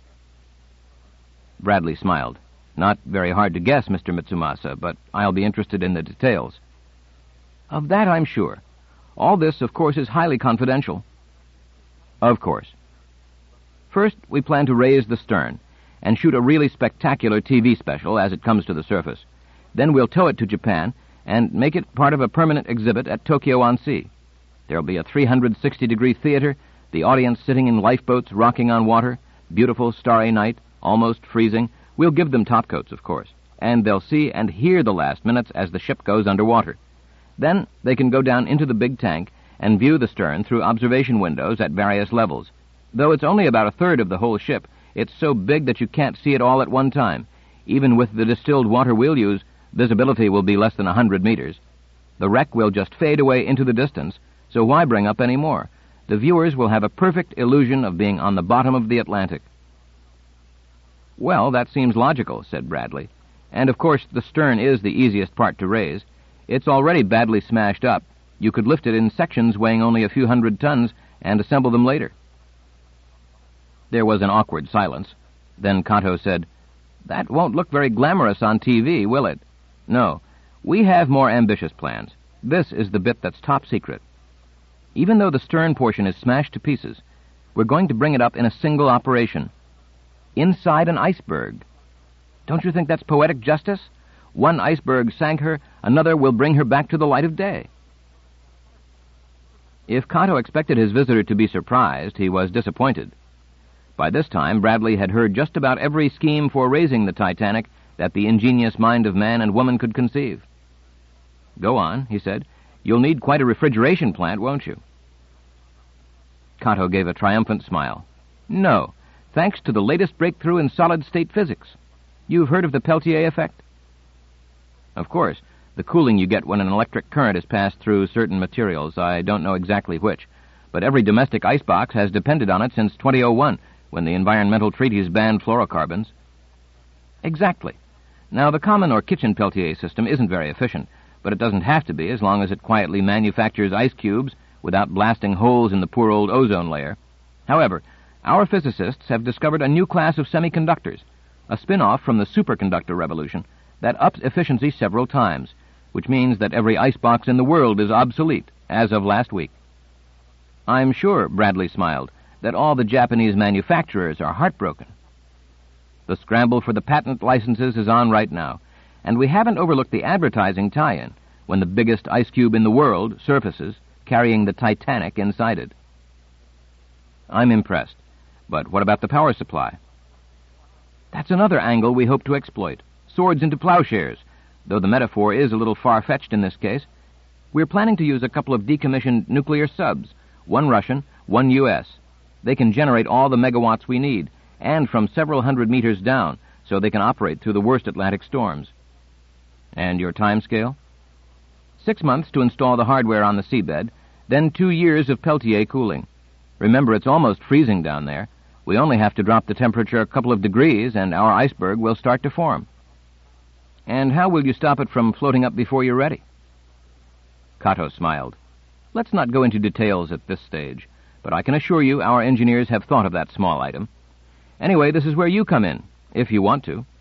Bradley smiled. "Not very hard to guess, Mister Mitsumasa, but I'll be interested in the details." "Of that I'm sure. All this, of course, is highly confidential." "Of course. First, we plan to raise the stern and shoot a really spectacular T V special as it comes to the surface. Then we'll tow it to Japan and make it part of a permanent exhibit at Tokyo on Sea. There'll be a three hundred sixty degree theater, the audience sitting in lifeboats rocking on water, beautiful starry night, almost freezing. We'll give them topcoats, of course, and they'll see and hear the last minutes as the ship goes underwater. Then they can go down into the big tank and view the stern through observation windows at various levels. Though it's only about a third of the whole ship, it's so big that you can't see it all at one time. Even with the distilled water we'll use, visibility will be less than a hundred meters. The wreck will just fade away into the distance, so why bring up any more? The viewers will have a perfect illusion of being on the bottom of the Atlantic." "Well, that seems logical," said Bradley. "And of course the stern is the easiest part to raise. It's already badly smashed up. You could lift it in sections weighing only a few hundred tons and assemble them later." There was an awkward silence. Then Cato said, "That won't look very glamorous on T V, will it?" "No. We have more ambitious plans. This is the bit that's top secret. Even though the stern portion is smashed to pieces, we're going to bring it up in a single operation. Inside an iceberg. Don't you think that's poetic justice? One iceberg sank her, another will bring her back to the light of day." If Cato expected his visitor to be surprised, he was disappointed. By this time, Bradley had heard just about every scheme for raising the Titanic that the ingenious mind of man and woman could conceive. "Go on," he said. "You'll need quite a refrigeration plant, won't you?" Cato gave a triumphant smile. "No, thanks to the latest breakthrough in solid-state physics. You've heard of the Peltier effect?" "Of course, the cooling you get when an electric current is passed through certain materials. I don't know exactly which, but every domestic icebox has depended on it since twenty oh one, when the environmental treaties banned fluorocarbons." "Exactly. Now, the common or kitchen Peltier system isn't very efficient, but it doesn't have to be as long as it quietly manufactures ice cubes without blasting holes in the poor old ozone layer. However, our physicists have discovered a new class of semiconductors, a spin-off from the superconductor revolution, that ups efficiency several times, which means that every icebox in the world is obsolete, as of last week." "I'm sure," Bradley smiled, "that all the Japanese manufacturers are heartbroken." "The scramble for the patent licenses is on right now, and we haven't overlooked the advertising tie-in when the biggest ice cube in the world surfaces, carrying the Titanic inside it." "I'm impressed. But what about the power supply?" "That's another angle we hope to exploit. Swords into plowshares, though the metaphor is a little far-fetched in this case. We're planning to use a couple of decommissioned nuclear subs, one Russian, one U S. They can generate all the megawatts we need, and from several hundred meters down, so they can operate through the worst Atlantic storms." "And your time scale?" Six months to install the hardware on the seabed, then two years of Peltier cooling. Remember, it's almost freezing down there. We only have to drop the temperature a couple of degrees, and our iceberg will start to form." "And how will you stop it from floating up before you're ready?" Cato smiled. "Let's not go into details at this stage, but I can assure you our engineers have thought of that small item. Anyway, this is where you come in, if you want to."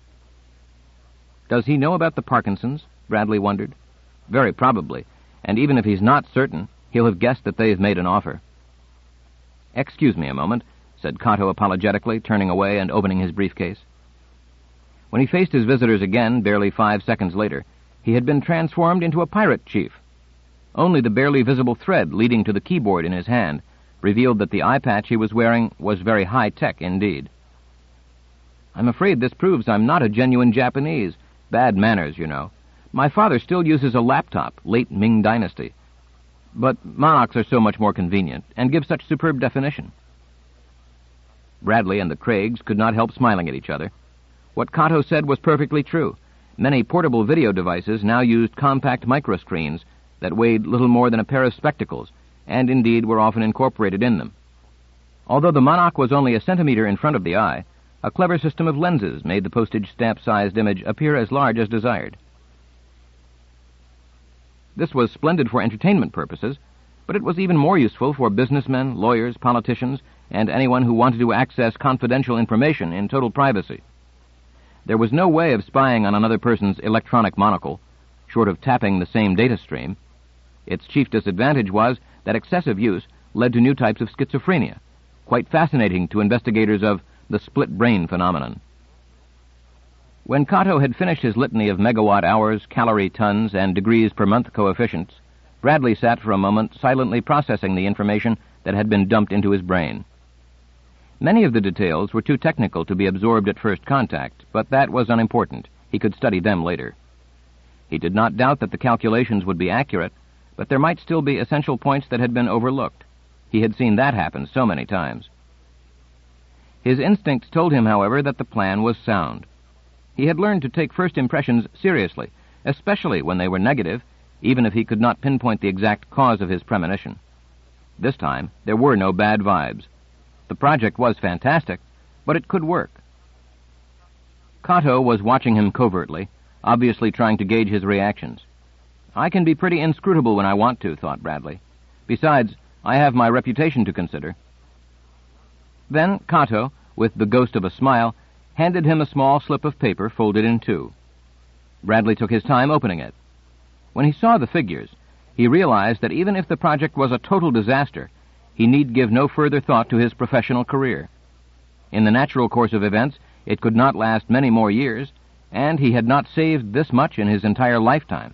"Does he know about the Parkinsons?" Bradley wondered. "Very probably, and even if he's not certain, he'll have guessed that they've made an offer." "Excuse me a moment," said Cato apologetically, turning away and opening his briefcase. When he faced his visitors again, barely five seconds later, he had been transformed into a pirate chief. Only the barely visible thread leading to the keyboard in his hand revealed that the eye patch he was wearing was very high-tech indeed. "I'm afraid this proves I'm not a genuine Japanese. Bad manners, you know. My father still uses a laptop, late Ming Dynasty. But monocs are so much more convenient, and give such superb definition." Bradley and the Craigs could not help smiling at each other. What Cato said was perfectly true. Many portable video devices now used compact microscreens that weighed little more than a pair of spectacles, and indeed were often incorporated in them. Although the Monarch was only a centimeter in front of the eye, a clever system of lenses made the postage stamp-sized image appear as large as desired. This was splendid for entertainment purposes, but it was even more useful for businessmen, lawyers, politicians, and anyone who wanted to access confidential information in total privacy. There was no way of spying on another person's electronic monocle, short of tapping the same data stream. Its chief disadvantage was that excessive use led to new types of schizophrenia, quite fascinating to investigators of the split-brain phenomenon. When Cato had finished his litany of megawatt hours, calorie tons, and degrees per month coefficients, Bradley sat for a moment silently processing the information that had been dumped into his brain. Many of the details were too technical to be absorbed at first contact, but that was unimportant. He could study them later. He did not doubt that the calculations would be accurate, but there might still be essential points that had been overlooked. He had seen that happen so many times. His instincts told him, however, that the plan was sound. He had learned to take first impressions seriously, especially when they were negative, even if he could not pinpoint the exact cause of his premonition. This time, there were no bad vibes. The project was fantastic, but it could work. Cato was watching him covertly, obviously trying to gauge his reactions. I can be pretty inscrutable when I want to, thought Bradley. Besides, I have my reputation to consider. Then Cato, with the ghost of a smile, handed him a small slip of paper folded in two. Bradley took his time opening it. When he saw the figures, he realized that even if the project was a total disaster, he need give no further thought to his professional career. In the natural course of events, it could not last many more years, and he had not saved this much in his entire lifetime.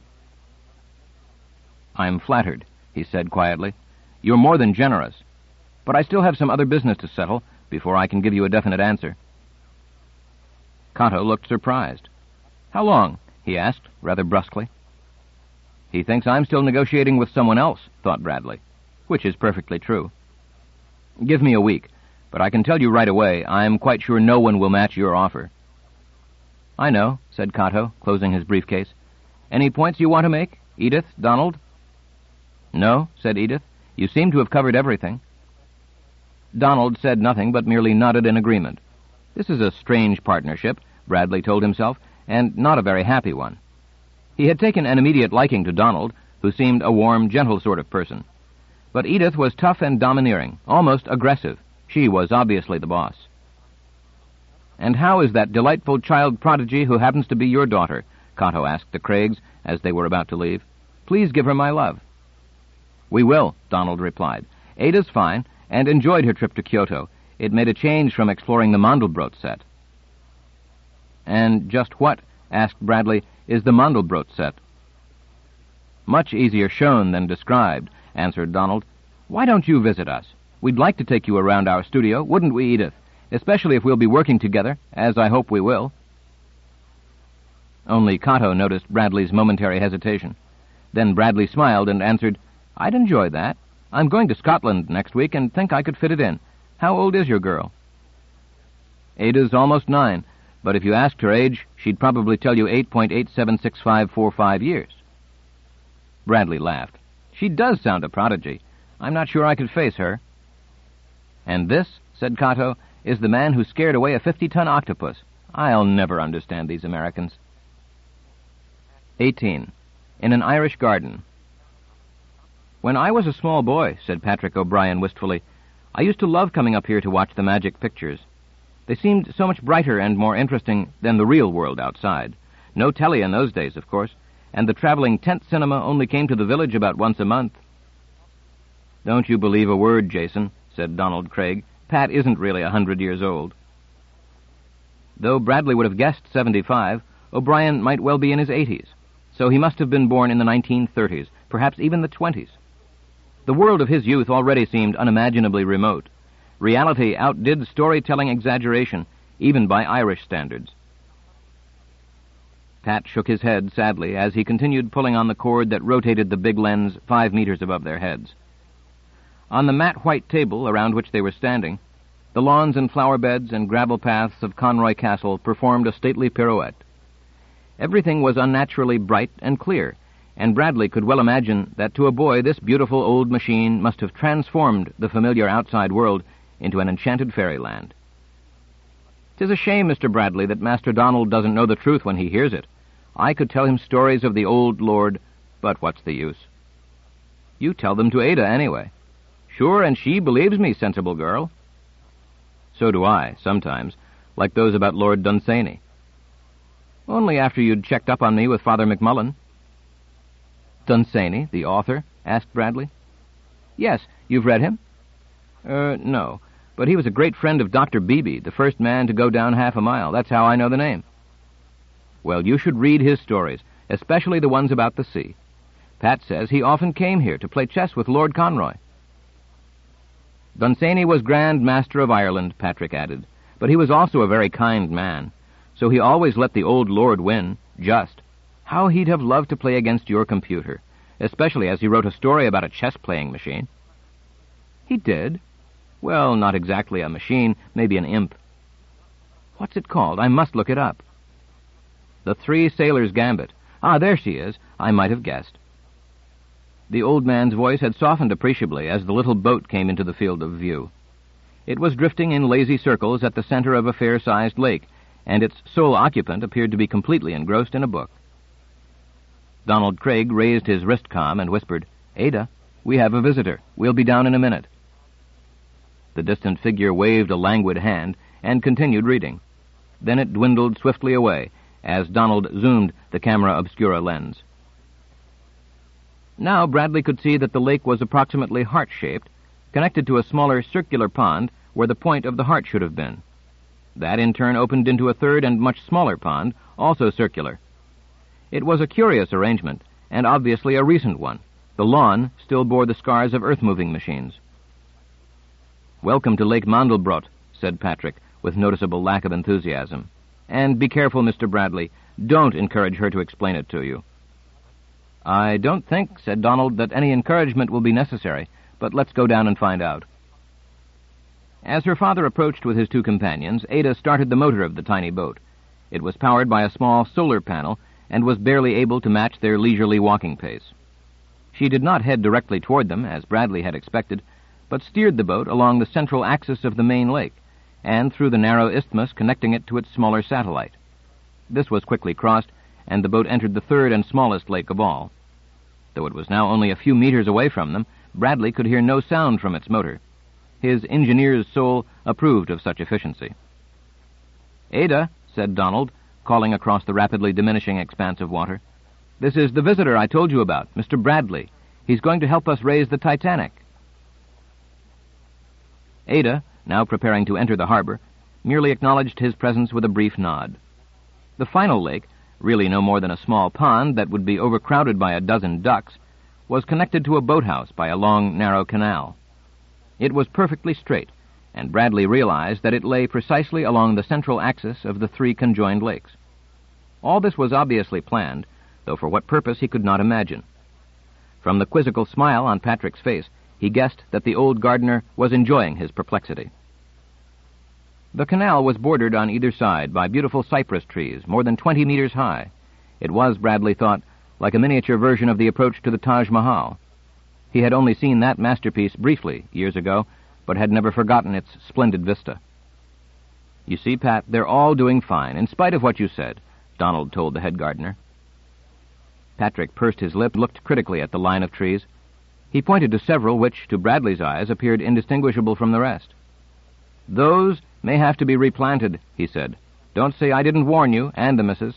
"I'm flattered," he said quietly. "You're more than generous. But I still have some other business to settle before I can give you a definite answer." Cato looked surprised. "How long?" he asked, rather brusquely. "He thinks I'm still negotiating with someone else," thought Bradley, which is perfectly true. "Give me a week, but I can tell you right away I'm quite sure no one will match your offer." "I know," said Cato, closing his briefcase. "Any points you want to make, Edith, Donald?" "No," said Edith. "You seem to have covered everything." Donald said nothing, but merely nodded in agreement. This is a strange partnership, Bradley told himself, and not a very happy one. He had taken an immediate liking to Donald, who seemed a warm, gentle sort of person. But Edith was tough and domineering, almost aggressive. She was obviously the boss. "And how is that delightful child prodigy who happens to be your daughter?" Cato asked the Craigs as they were about to leave. "Please give her my love." "We will," Donald replied. "Ada's fine, and enjoyed her trip to Kyoto. It made a change from exploring the Mandelbrot set." "And just what," asked Bradley, "is the Mandelbrot set?" "Much easier shown than described," answered Donald. "Why don't you visit us? We'd like to take you around our studio, wouldn't we, Edith? Especially if we'll be working together, as I hope we will." Only Cato noticed Bradley's momentary hesitation. Then Bradley smiled and answered, "I'd enjoy that. I'm going to Scotland next week and think I could fit it in. How old is your girl?" "Ada's almost nine, but if you asked her age, she'd probably tell you eight point eight seven six five four five years. Bradley laughed. "She does sound a prodigy. I'm not sure I could face her." "And this," said Cato, "is the man who scared away a fifty-ton octopus. I'll never understand these Americans." eighteen. In an Irish garden. "When I was a small boy," said Patrick O'Brien wistfully, "I used to love coming up here to watch the magic pictures. They seemed so much brighter and more interesting than the real world outside. No telly in those days, of course, and the traveling tent cinema only came to the village about once a month." "Don't you believe a word, Jason," said Donald Craig. "Pat isn't really a hundred years old." Though Bradley would have guessed seventy-five, O'Brien might well be in his eighties, so he must have been born in the nineteen thirties, perhaps even the twenties. The world of his youth already seemed unimaginably remote. Reality outdid storytelling exaggeration, even by Irish standards. Pat shook his head sadly as he continued pulling on the cord that rotated the big lens five meters above their heads. On the matte white table around which they were standing, the lawns and flower beds and gravel paths of Conroy Castle performed a stately pirouette. Everything was unnaturally bright and clear, and Bradley could well imagine that to a boy this beautiful old machine must have transformed the familiar outside world into an enchanted fairyland. "'Tis a shame, Mister Bradley, that Master Donald doesn't know the truth when he hears it. I could tell him stories of the old lord, but what's the use?" "You tell them to Ada, anyway." "Sure, and she believes me, sensible girl." "So do I, sometimes, like those about Lord Dunsany." "Only after you'd checked up on me with Father McMullen." "Dunsany, the author?" asked Bradley. "Yes, you've read him?" Er, no, but he was a great friend of Doctor Beebe, the first man to go down half a mile. That's how I know the name." "Well, you should read his stories, especially the ones about the sea. Pat says he often came here to play chess with Lord Conroy." "Dunsany was Grand Master of Ireland," Patrick added, "but he was also a very kind man, so he always let the old lord win, just. How he'd have loved to play against your computer, especially as he wrote a story about a chess-playing machine." "He did?" "Well, not exactly a machine, maybe an imp." "What's it called? I must look it up." "The Three Sailors' Gambit. Ah, there she is. I might have guessed." The old man's voice had softened appreciably as the little boat came into the field of view. It was drifting in lazy circles at the center of a fair-sized lake, and its sole occupant appeared to be completely engrossed in a book. Donald Craig raised his wrist comm and whispered, "Ada, we have a visitor. We'll be down in a minute." The distant figure waved a languid hand and continued reading. Then it dwindled swiftly away as Donald zoomed the camera obscura lens. Now Bradley could see that the lake was approximately heart-shaped, connected to a smaller circular pond where the point of the heart should have been. That in turn opened into a third and much smaller pond, also circular. It was a curious arrangement, and obviously a recent one. The lawn still bore the scars of earth-moving machines. "Welcome to Lake Mandelbrot," said Patrick, with noticeable lack of enthusiasm. "And be careful, Mister Bradley. Don't encourage her to explain it to you." "I don't think," said Donald, "that any encouragement will be necessary, but let's go down and find out." As her father approached with his two companions, Ada started the motor of the tiny boat. It was powered by a small solar panel and was barely able to match their leisurely walking pace. She did not head directly toward them, as Bradley had expected, but steered the boat along the central axis of the main lake, and through the narrow isthmus connecting it to its smaller satellite. This was quickly crossed, and the boat entered the third and smallest lake of all. Though it was now only a few meters away from them, Bradley could hear no sound from its motor. His engineer's soul approved of such efficiency. "Ada," said Donald, calling across the rapidly diminishing expanse of water, "this is the visitor I told you about, Mister Bradley. He's going to help us raise the Titanic." Ada, now preparing to enter the harbor, merely acknowledged his presence with a brief nod. The final lake, really no more than a small pond that would be overcrowded by a dozen ducks, was connected to a boathouse by a long, narrow canal. It was perfectly straight, and Bradley realized that it lay precisely along the central axis of the three conjoined lakes. All this was obviously planned, though for what purpose he could not imagine. From the quizzical smile on Patrick's face, he guessed that the old gardener was enjoying his perplexity. The canal was bordered on either side by beautiful cypress trees, more than twenty meters high. It was, Bradley thought, like a miniature version of the approach to the Taj Mahal. He had only seen that masterpiece briefly, years ago, but had never forgotten its splendid vista. "You see, Pat, they're all doing fine, in spite of what you said," Donald told the head gardener. Patrick pursed his lip and looked critically at the line of trees. He pointed to several which, to Bradley's eyes, appeared indistinguishable from the rest. "Those may have to be replanted," he said. "Don't say I didn't warn you, and the missus."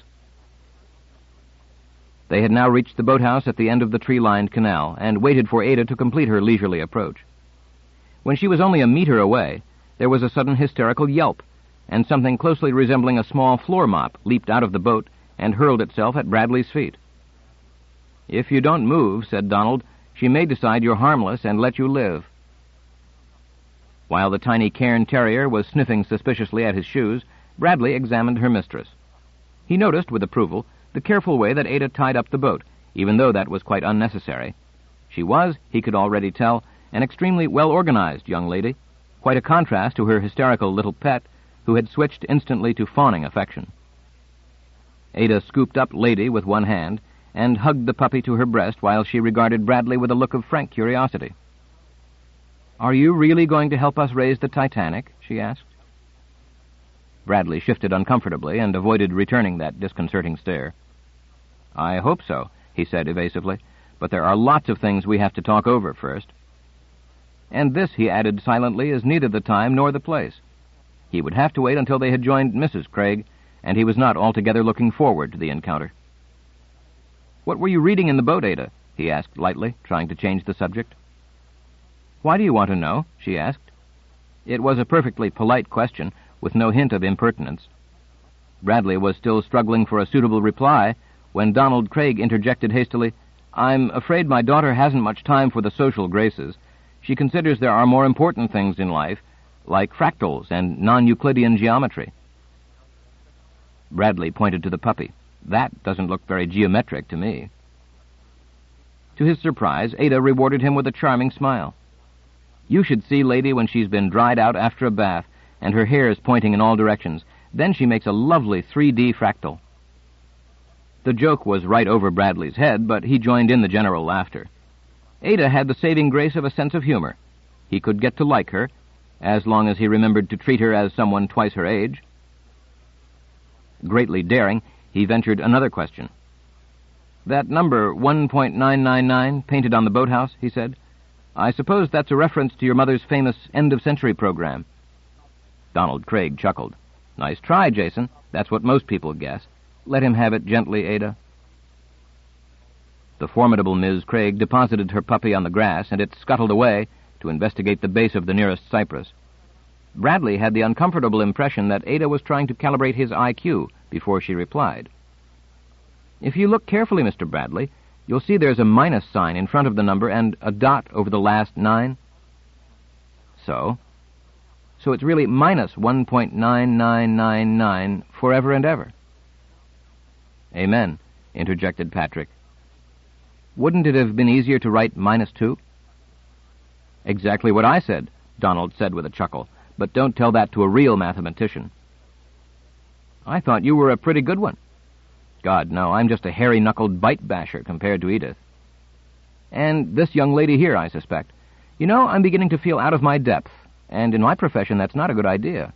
They had now reached the boathouse at the end of the tree-lined canal, and waited for Ada to complete her leisurely approach. When she was only a meter away, there was a sudden hysterical yelp, and something closely resembling a small floor mop leaped out of the boat and hurled itself at Bradley's feet. "If you don't move," said Donald, "she may decide you're harmless and let you live." While the tiny cairn terrier was sniffing suspiciously at his shoes, Bradley examined her mistress. He noticed, with approval, the careful way that Ada tied up the boat, even though that was quite unnecessary. She was, he could already tell, an extremely well-organized young lady, quite a contrast to her hysterical little pet, who had switched instantly to fawning affection. Ada scooped up Lady with one hand and hugged the puppy to her breast while she regarded Bradley with a look of frank curiosity. "Are you really going to help us raise the Titanic?" she asked. Bradley shifted uncomfortably and avoided returning that disconcerting stare. "I hope so," he said evasively, "but there are lots of things we have to talk over first." And this, he added silently, is neither the time nor the place. He would have to wait until they had joined Missus Craig, and he was not altogether looking forward to the encounter. "What were you reading in the boat, Ada?" he asked lightly, trying to change the subject. "Why do you want to know?" she asked. It was a perfectly polite question, with no hint of impertinence. Bradley was still struggling for a suitable reply when Donald Craig interjected hastily, "I'm afraid my daughter hasn't much time for the social graces. She considers there are more important things in life, like fractals and non-Euclidean geometry." Bradley pointed to the puppy. "That doesn't look very geometric to me." To his surprise, Ada rewarded him with a charming smile. "You should see Lady when she's been dried out after a bath, and her hair is pointing in all directions. Then she makes a lovely three D fractal." The joke was right over Bradley's head, but he joined in the general laughter. Ada had the saving grace of a sense of humor. He could get to like her, as long as he remembered to treat her as someone twice her age. Greatly daring, he ventured another question. "That number, one point nine nine nine, painted on the boathouse," he said, "I suppose that's a reference to your mother's famous end-of-century program." Donald Craig chuckled. "Nice try, Jason. That's what most people guess. Let him have it gently, Ada." The formidable Miz Craig deposited her puppy on the grass, and it scuttled away to investigate the base of the nearest cypress. Bradley had the uncomfortable impression that Ada was trying to calibrate his I Q before she replied. "If you look carefully, Mister Bradley, you'll see there's a minus sign in front of the number and a dot over the last nine." "So?" "So it's really minus one point nine nine nine nine forever and ever." "Amen," interjected Patrick. "Wouldn't it have been easier to write minus two?" "Exactly what I said," Donald said with a chuckle, "but don't tell that to a real mathematician." "I thought you were a pretty good one." "God, no, I'm just a hairy-knuckled bite-basher compared to Edith." "And this young lady here, I suspect. You know, I'm beginning to feel out of my depth, and in my profession that's not a good idea."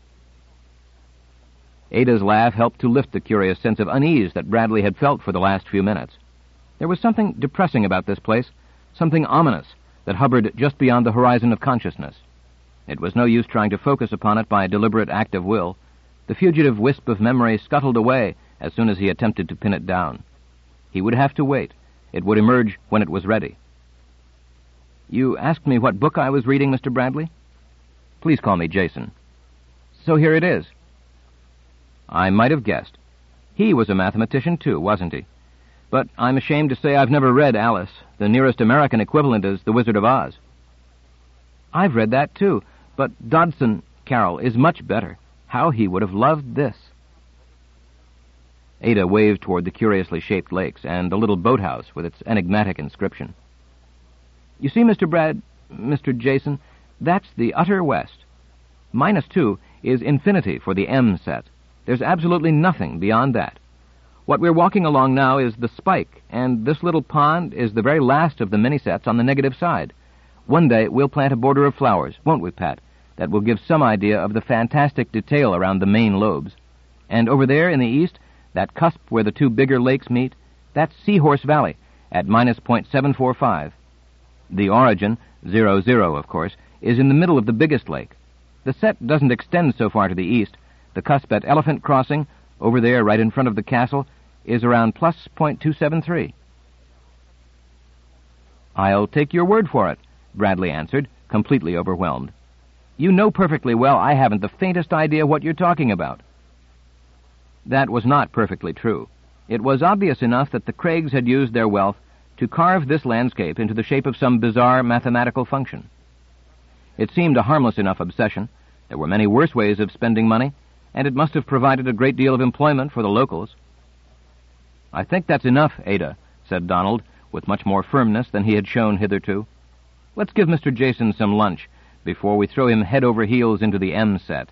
Ada's laugh helped to lift the curious sense of unease that Bradley had felt for the last few minutes. There was something depressing about this place, something ominous that hovered just beyond the horizon of consciousness. It was no use trying to focus upon it by a deliberate act of will. The fugitive wisp of memory scuttled away as soon as he attempted to pin it down. He would have to wait. It would emerge when it was ready. "You asked me what book I was reading, Mister Bradley?" "Please call me Jason." "So here it is." I might have guessed. He was a mathematician, too, wasn't he? But I'm ashamed to say I've never read Alice. The nearest American equivalent is The Wizard of Oz. "I've read that, too, but Dodson, Carol, is much better. How he would have loved this." Ada waved toward the curiously shaped lakes and the little boathouse with its enigmatic inscription. "You see, Mister Brad, Mister Jason, that's the utter West. Minus two is infinity for the M set. There's absolutely nothing beyond that. What we're walking along now is the spike, and this little pond is the very last of the many sets on the negative side. One day we'll plant a border of flowers, won't we, Pat, that will give some idea of the fantastic detail around the main lobes. And over there in the east, that cusp where the two bigger lakes meet, that's Seahorse Valley at minus point seven four five. The origin, zero zero, of course, is in the middle of the biggest lake. The set doesn't extend so far to the east. The cusp at Elephant Crossing, over there right in front of the castle, is around plus point two seven three. "I'll take your word for it," Bradley answered, completely overwhelmed. "You know perfectly well I haven't the faintest idea what you're talking about." That was not perfectly true. It was obvious enough that the Craigs had used their wealth to carve this landscape into the shape of some bizarre mathematical function. It seemed a harmless enough obsession. There were many worse ways of spending money, and it must have provided a great deal of employment for the locals. "I think that's enough, Ada," said Donald, with much more firmness than he had shown hitherto. "Let's give Mister Jason some lunch. before we throw him head over heels into the M set.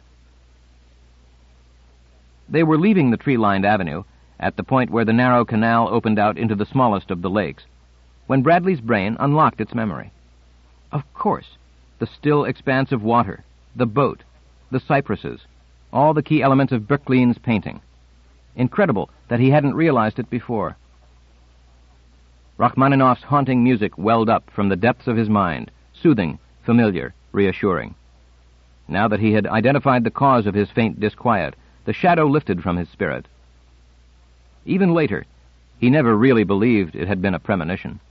They were leaving the tree-lined avenue at the point where the narrow canal opened out into the smallest of the lakes, when Bradley's brain unlocked its memory. Of course, the still expanse of water, the boat, the cypresses, all the key elements of Böckling's painting. Incredible that he hadn't realized it before. Rachmaninoff's haunting music welled up from the depths of his mind, soothing, familiar, reassuring. Now that he had identified the cause of his faint disquiet, the shadow lifted from his spirit. Even later, he never really believed it had been a premonition.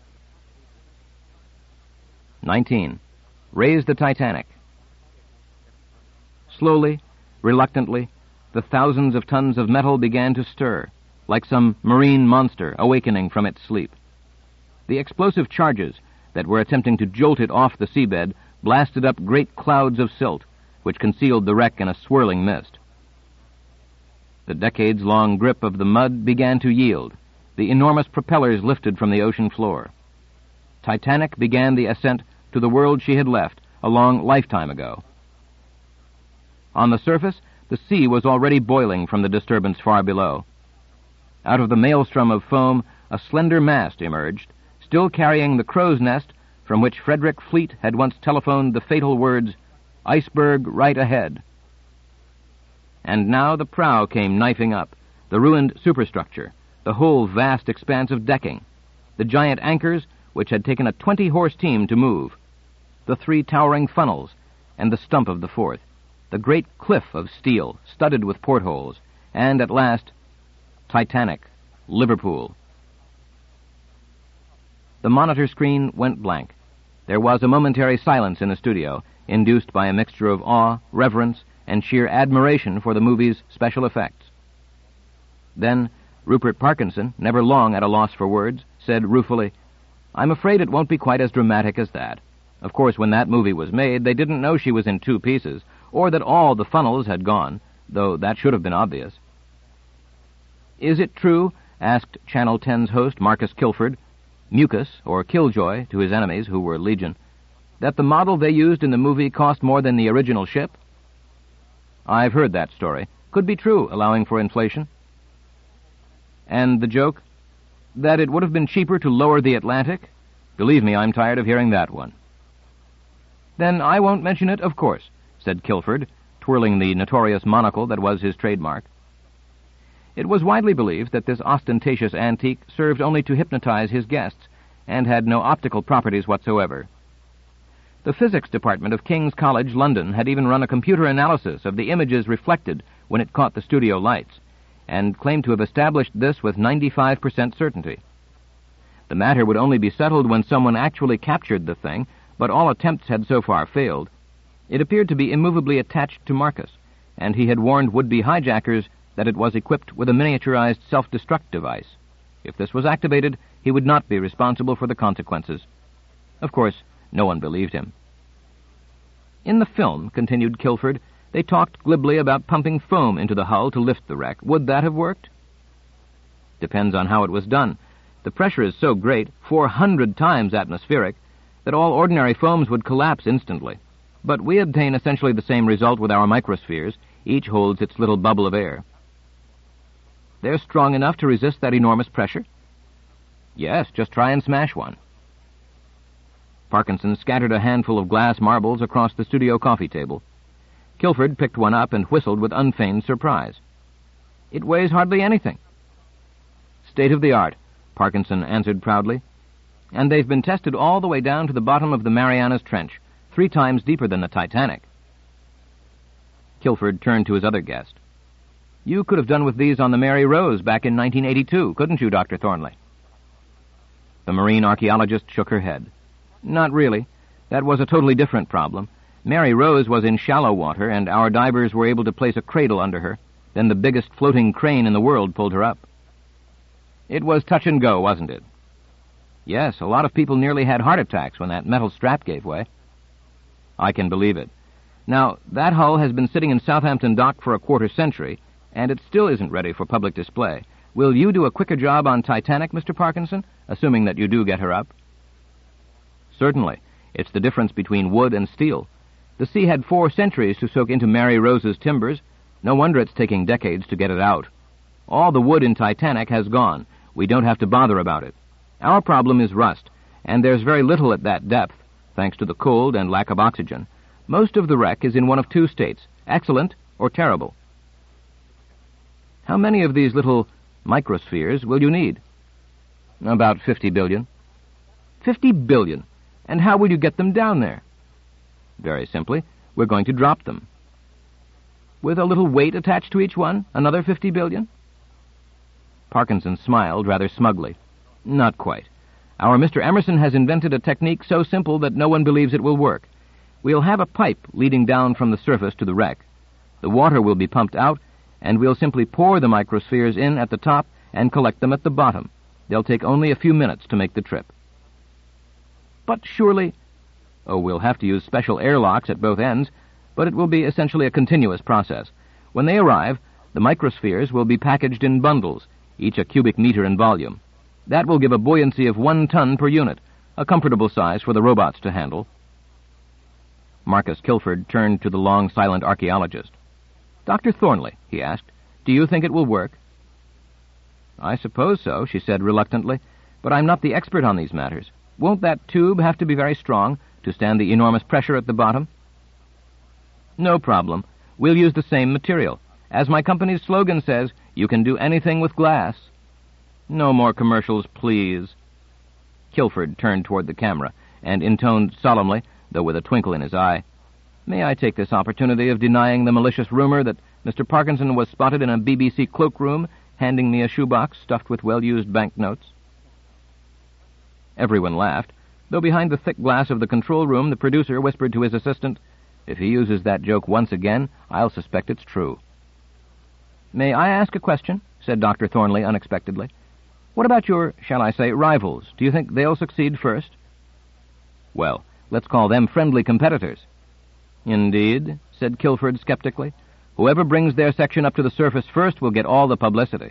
Nineteen. Raise the Titanic. Slowly, reluctantly, the thousands of tons of metal began to stir, like some marine monster awakening from its sleep. The explosive charges that were attempting to jolt it off the seabed blasted up great clouds of silt, which concealed the wreck in a swirling mist. The decades-long grip of the mud began to yield. The enormous propellers lifted from the ocean floor. Titanic began the ascent to the world she had left a long lifetime ago. On the surface, the sea was already boiling from the disturbance far below. Out of the maelstrom of foam, a slender mast emerged, still carrying the crow's nest from which Frederick Fleet had once telephoned the fatal words, "Iceberg right ahead." And now the prow came knifing up, the ruined superstructure, the whole vast expanse of decking, the giant anchors which had taken a twenty-horse team to move, the three towering funnels, and the stump of the fourth, the great cliff of steel studded with portholes, and at last, Titanic, Liverpool. The monitor screen went blank. There was a momentary silence in the studio, induced by a mixture of awe, reverence, and sheer admiration for the movie's special effects. Then Rupert Parkinson, never long at a loss for words, said ruefully, "I'm afraid it won't be quite as dramatic as that. Of course, when that movie was made, they didn't know she was in two pieces, or that all the funnels had gone, though that should have been obvious." "Is it true," asked Channel ten's host, Marcus Kilford, Mucus, or Killjoy, to his enemies, who were legion, "that the model they used in the movie cost more than the original ship?" "I've heard that story. Could be true, allowing for inflation." "And the joke? That it would have been cheaper to lower the Atlantic? Believe me, I'm tired of hearing that one." "Then I won't mention it, of course," said Kilford, twirling the notorious monocle that was his trademark. It was widely believed that this ostentatious antique served only to hypnotize his guests, and had no optical properties whatsoever. The physics department of King's College, London, had even run a computer analysis of the images reflected when it caught the studio lights, and claimed to have established this with ninety-five percent certainty. The matter would only be settled when someone actually captured the thing, but all attempts had so far failed. It appeared to be immovably attached to Marcus, and he had warned would-be hijackers that it was equipped with a miniaturized self-destruct device. If this was activated, he would not be responsible for the consequences. Of course, no one believed him. "In the film," continued Kilford, "they talked glibly about pumping foam into the hull to lift the wreck. Would that have worked?" "Depends on how it was done. The pressure is so great, four hundred times atmospheric, that all ordinary foams would collapse instantly. But we obtain essentially the same result with our microspheres. Each holds its little bubble of air." "They're strong enough to resist that enormous pressure?" "Yes, just try and smash one." Parkinson scattered a handful of glass marbles across the studio coffee table. Kilford picked one up and whistled with unfeigned surprise. "It weighs hardly anything." "State of the art," Parkinson answered proudly. "And they've been tested all the way down to the bottom of the Marianas Trench, three times deeper than the Titanic." Kilford turned to his other guest. "You could have done with these on the Mary Rose back in nineteen eighty-two, couldn't you, Doctor Thornley?" The marine archaeologist shook her head. "Not really. That was a totally different problem. Mary Rose was in shallow water, and our divers were able to place a cradle under her. Then the biggest floating crane in the world pulled her up." "It was touch and go, wasn't it?" "Yes, a lot of people nearly had heart attacks when that metal strap gave way." "I can believe it. Now, that hull has been sitting in Southampton Dock for a quarter century, and it still isn't ready for public display. Will you do a quicker job on Titanic, Mister Parkinson, assuming that you do get her up?" "Certainly. It's the difference between wood and steel. The sea had four centuries to soak into Mary Rose's timbers. No wonder it's taking decades to get it out. All the wood in Titanic has gone. We don't have to bother about it. Our problem is rust, and there's very little at that depth, thanks to the cold and lack of oxygen. Most of the wreck is in one of two states, excellent or terrible. How many of these little microspheres will you need? About fifty billion. Fifty billion? And how will you get them down there? Very simply, we're going to drop them. With a little weight attached to each one, another fifty billion? Parkinson smiled rather smugly. Not quite. Our Mister Emerson has invented a technique so simple that no one believes it will work. We'll have a pipe leading down from the surface to the wreck. The water will be pumped out, and we'll simply pour the microspheres in at the top and collect them at the bottom. They'll take only a few minutes to make the trip. But surely... Oh, we'll have to use special airlocks at both ends, but it will be essentially a continuous process. When they arrive, the microspheres will be packaged in bundles, each a cubic meter in volume. That will give a buoyancy of one ton per unit, a comfortable size for the robots to handle. Marcus Kilford turned to the long, silent archaeologist. Doctor Thornley, he asked, do you think it will work? I suppose so, she said reluctantly, but I'm not the expert on these matters. Won't that tube have to be very strong to stand the enormous pressure at the bottom? No problem. We'll use the same material. As my company's slogan says, you can do anything with glass. No more commercials, please. Kilford turned toward the camera and intoned solemnly, though with a twinkle in his eye, May I take this opportunity of denying the malicious rumor that Mister Parkinson was spotted in a B B C cloakroom handing me a shoebox stuffed with well-used banknotes? Everyone laughed, though behind the thick glass of the control room the producer whispered to his assistant, If he uses that joke once again, I'll suspect it's true. May I ask a question? Said Doctor Thornley unexpectedly. What about your, shall I say, rivals? Do you think they'll succeed first? Well, let's call them friendly competitors. Indeed, said Kilford skeptically. Whoever brings their section up to the surface first will get all the publicity.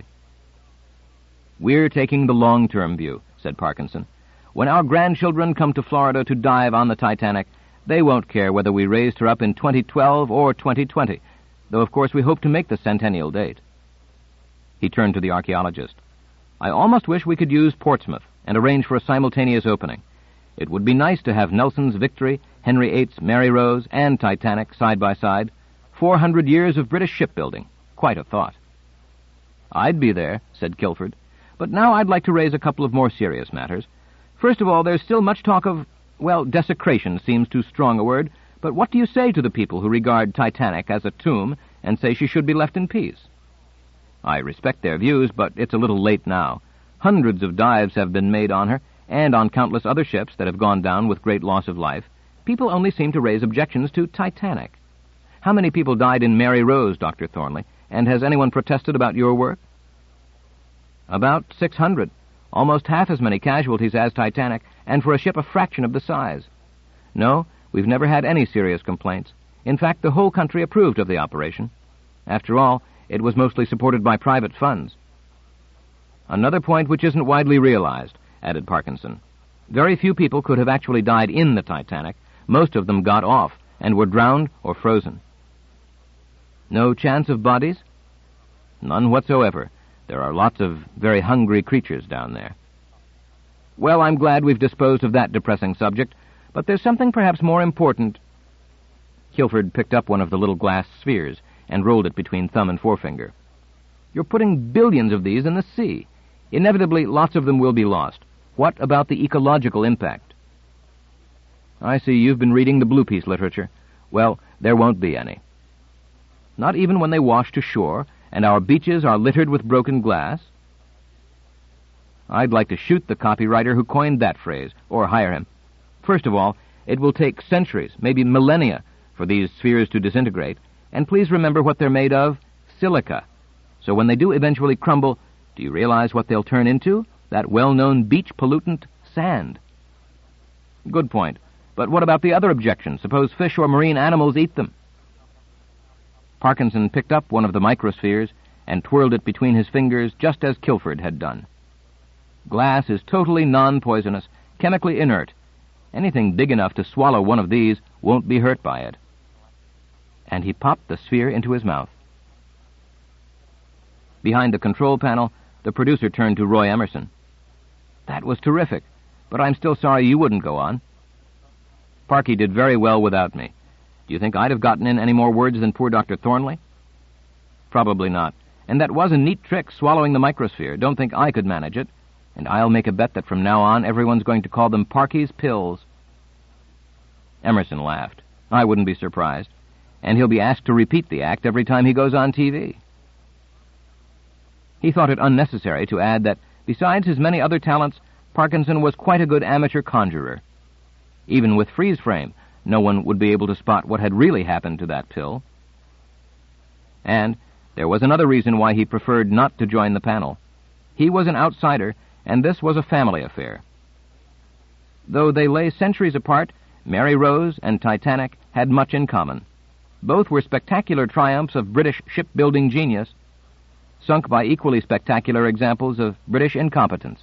We're taking the long-term view, said Parkinson. When our grandchildren come to Florida to dive on the Titanic, they won't care whether we raised her up in twenty twelve or twenty twenty, though of course we hope to make the centennial date. He turned to the archaeologist. I almost wish we could use Portsmouth and arrange for a simultaneous opening. It would be nice to have Nelson's Victory, Henry the Eighth's Mary Rose, and Titanic side by side. Four hundred years of British shipbuilding. Quite a thought. I'd be there, said Kilford. But now I'd like to raise a couple of more serious matters. First of all, there's still much talk of, well, desecration seems too strong a word, but what do you say to the people who regard Titanic as a tomb and say she should be left in peace? I respect their views, but it's a little late now. Hundreds of dives have been made on her, and on countless other ships that have gone down with great loss of life. People only seem to raise objections to Titanic. How many people died in Mary Rose, Doctor Thornley, and has anyone protested about your work? About six hundred. Almost half as many casualties as Titanic, and for a ship a fraction of the size. No, we've never had any serious complaints. In fact, the whole country approved of the operation. After all, it was mostly supported by private funds. Another point which isn't widely realized, added Parkinson. Very few people could have actually died in the Titanic. Most of them got off and were drowned or frozen. No chance of bodies? None whatsoever. There are lots of very hungry creatures down there. Well, I'm glad we've disposed of that depressing subject, but there's something perhaps more important. Kilford picked up one of the little glass spheres and rolled it between thumb and forefinger. You're putting billions of these in the sea. Inevitably, lots of them will be lost. What about the ecological impact? I see you've been reading the Blue Peace literature. Well, there won't be any. Not even when they wash to shore, and our beaches are littered with broken glass? I'd like to shoot the copywriter who coined that phrase, or hire him. First of all, it will take centuries, maybe millennia, for these spheres to disintegrate, and please remember what they're made of, silica. So when they do eventually crumble, do you realize what they'll turn into? That well-known beach pollutant, sand. Good point. But what about the other objection? Suppose fish or marine animals eat them? Parkinson picked up one of the microspheres and twirled it between his fingers just as Kilford had done. Glass is totally non-poisonous, chemically inert. Anything big enough to swallow one of these won't be hurt by it. and he popped the sphere into his mouth. Behind the control panel, the producer turned to Roy Emerson. "That was terrific, but I'm still sorry you wouldn't go on." "Parky did very well without me. Do you think I'd have gotten in any more words than poor Doctor Thornley?" "Probably not. And that was a neat trick, swallowing the microsphere. Don't think I could manage it. And I'll make a bet that from now on everyone's going to call them Parky's pills." Emerson laughed. "I wouldn't be surprised. And he'll be asked to repeat the act every time he goes on T V." He thought it unnecessary to add that, besides his many other talents, Parkinson was quite a good amateur conjurer. Even with freeze-frame, no one would be able to spot what had really happened to that pill. And there was another reason why he preferred not to join the panel. He was an outsider, and this was a family affair. Though they lay centuries apart, Mary Rose and Titanic had much in common. Both were spectacular triumphs of British shipbuilding genius, sunk by equally spectacular examples of British incompetence.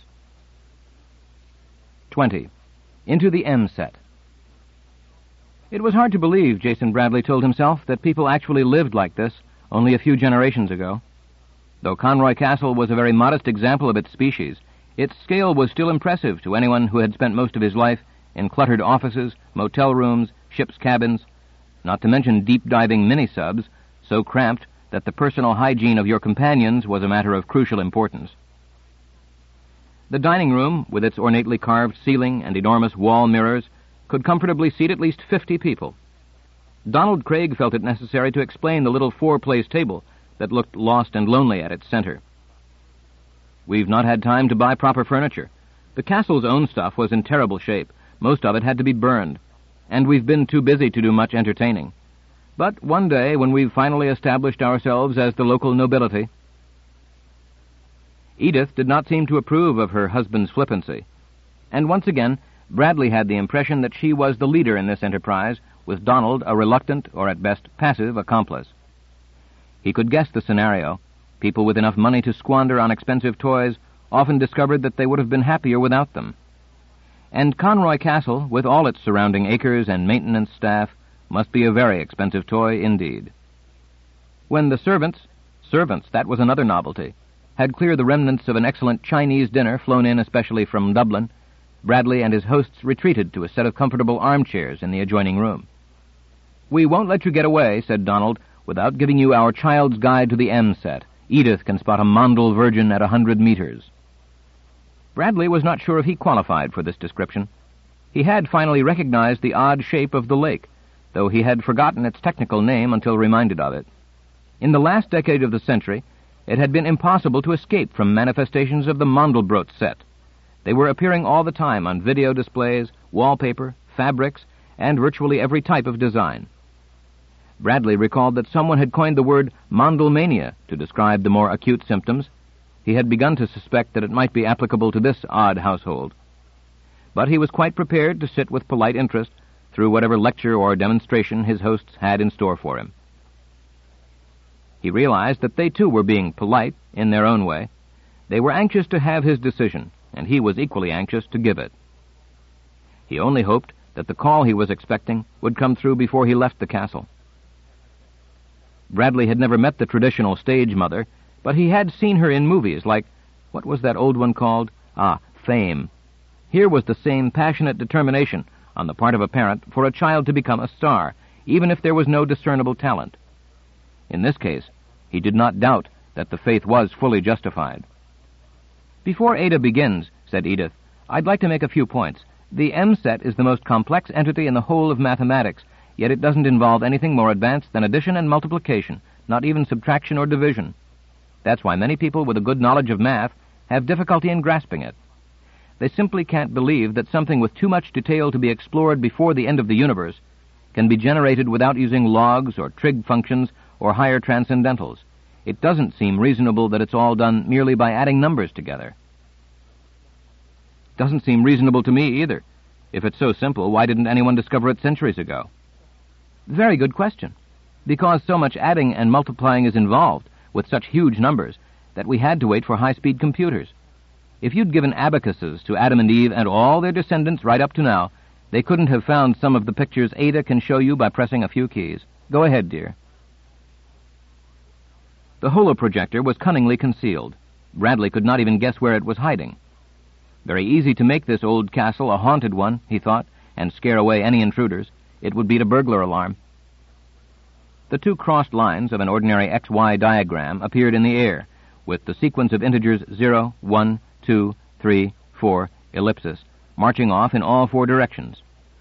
Twenty. Into the M set. It was hard to believe, Jason Bradley told himself, that people actually lived like this only a few generations ago. Though Conroy Castle was a very modest example of its species, its scale was still impressive to anyone who had spent most of his life in cluttered offices, motel rooms, ship's cabins, not to mention deep-diving mini-subs, so cramped that the personal hygiene of your companions was a matter of crucial importance. The dining room, with its ornately carved ceiling and enormous wall mirrors, could comfortably seat at least fifty people. Donald Craig felt it necessary to explain the little four-place table that looked lost and lonely at its center. "We've not had time to buy proper furniture. The castle's own stuff was in terrible shape. Most of it had to be burned. And we've been too busy to do much entertaining. But one day, when we've finally established ourselves as the local nobility..." Edith did not seem to approve of her husband's flippancy. And once again, Bradley had the impression that she was the leader in this enterprise, with Donald a reluctant, or at best passive, accomplice. He could guess the scenario. People with enough money to squander on expensive toys often discovered that they would have been happier without them. And Conroy Castle, with all its surrounding acres and maintenance staff, must be a very expensive toy indeed. When the servants, servants, that was another novelty, had cleared the remnants of an excellent Chinese dinner flown in especially from Dublin, Bradley and his hosts retreated to a set of comfortable armchairs in the adjoining room. "We won't let you get away," said Donald, "without giving you our child's guide to the M set. Edith can spot a Mondel virgin at a hundred meters." Bradley was not sure if he qualified for this description. He had finally recognized the odd shape of the lake, though he had forgotten its technical name until reminded of it. In the last decade of the century, it had been impossible to escape from manifestations of the Mandelbrot set. They were appearing all the time on video displays, wallpaper, fabrics, and virtually every type of design. Bradley recalled that someone had coined the word Mondelmania to describe the more acute symptoms. He had begun to suspect that it might be applicable to this odd household. But he was quite prepared to sit with polite interest through whatever lecture or demonstration his hosts had in store for him. He realized that they too were being polite in their own way. They were anxious to have his decision, and he was equally anxious to give it. He only hoped that the call he was expecting would come through before he left the castle. Bradley had never met the traditional stage mother, but he had seen her in movies like, what was that old one called? Ah, Fame. Here was the same passionate determination on the part of a parent for a child to become a star, even if there was no discernible talent. In this case, he did not doubt that the faith was fully justified. "Before Ada begins," said Edith, "I'd like to make a few points. The M set is the most complex entity in the whole of mathematics, yet it doesn't involve anything more advanced than addition and multiplication, not even subtraction or division. That's why many people with a good knowledge of math have difficulty in grasping it. They simply can't believe that something with too much detail to be explored before the end of the universe can be generated without using logs or trig functions or higher transcendentals. It doesn't seem reasonable that it's all done merely by adding numbers together." "Doesn't seem reasonable to me either. If it's so simple, why didn't anyone discover it centuries ago?" "Very good question. Because so much adding and multiplying is involved with such huge numbers that we had to wait for high-speed computers. If you'd given abacuses to Adam and Eve and all their descendants right up to now, they couldn't have found some of the pictures Ada can show you by pressing a few keys. Go ahead, dear. The holoprojector was cunningly concealed. Bradley could not even guess where it was hiding. Very easy to make this old castle a haunted one, he thought, and scare away any intruders. It would beat a burglar alarm. The two crossed lines of an ordinary X Y diagram appeared in the air, with the sequence of integers zero, one, two, three, four, ellipsis, marching off in all four directions.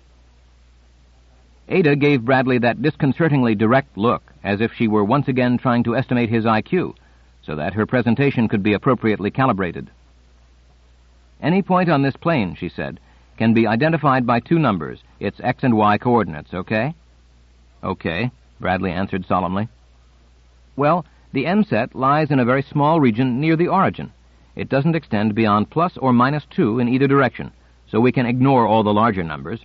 Ada gave Bradley that disconcertingly direct look, as if she were once again trying to estimate his I Q, so that her presentation could be appropriately calibrated. Any point on this plane, she said, can be identified by two numbers, its X and Y coordinates, okay? Okay, Bradley answered solemnly. Well, the M-set lies in a very small region near the origin. It doesn't extend beyond plus or minus two in either direction, so we can ignore all the larger numbers.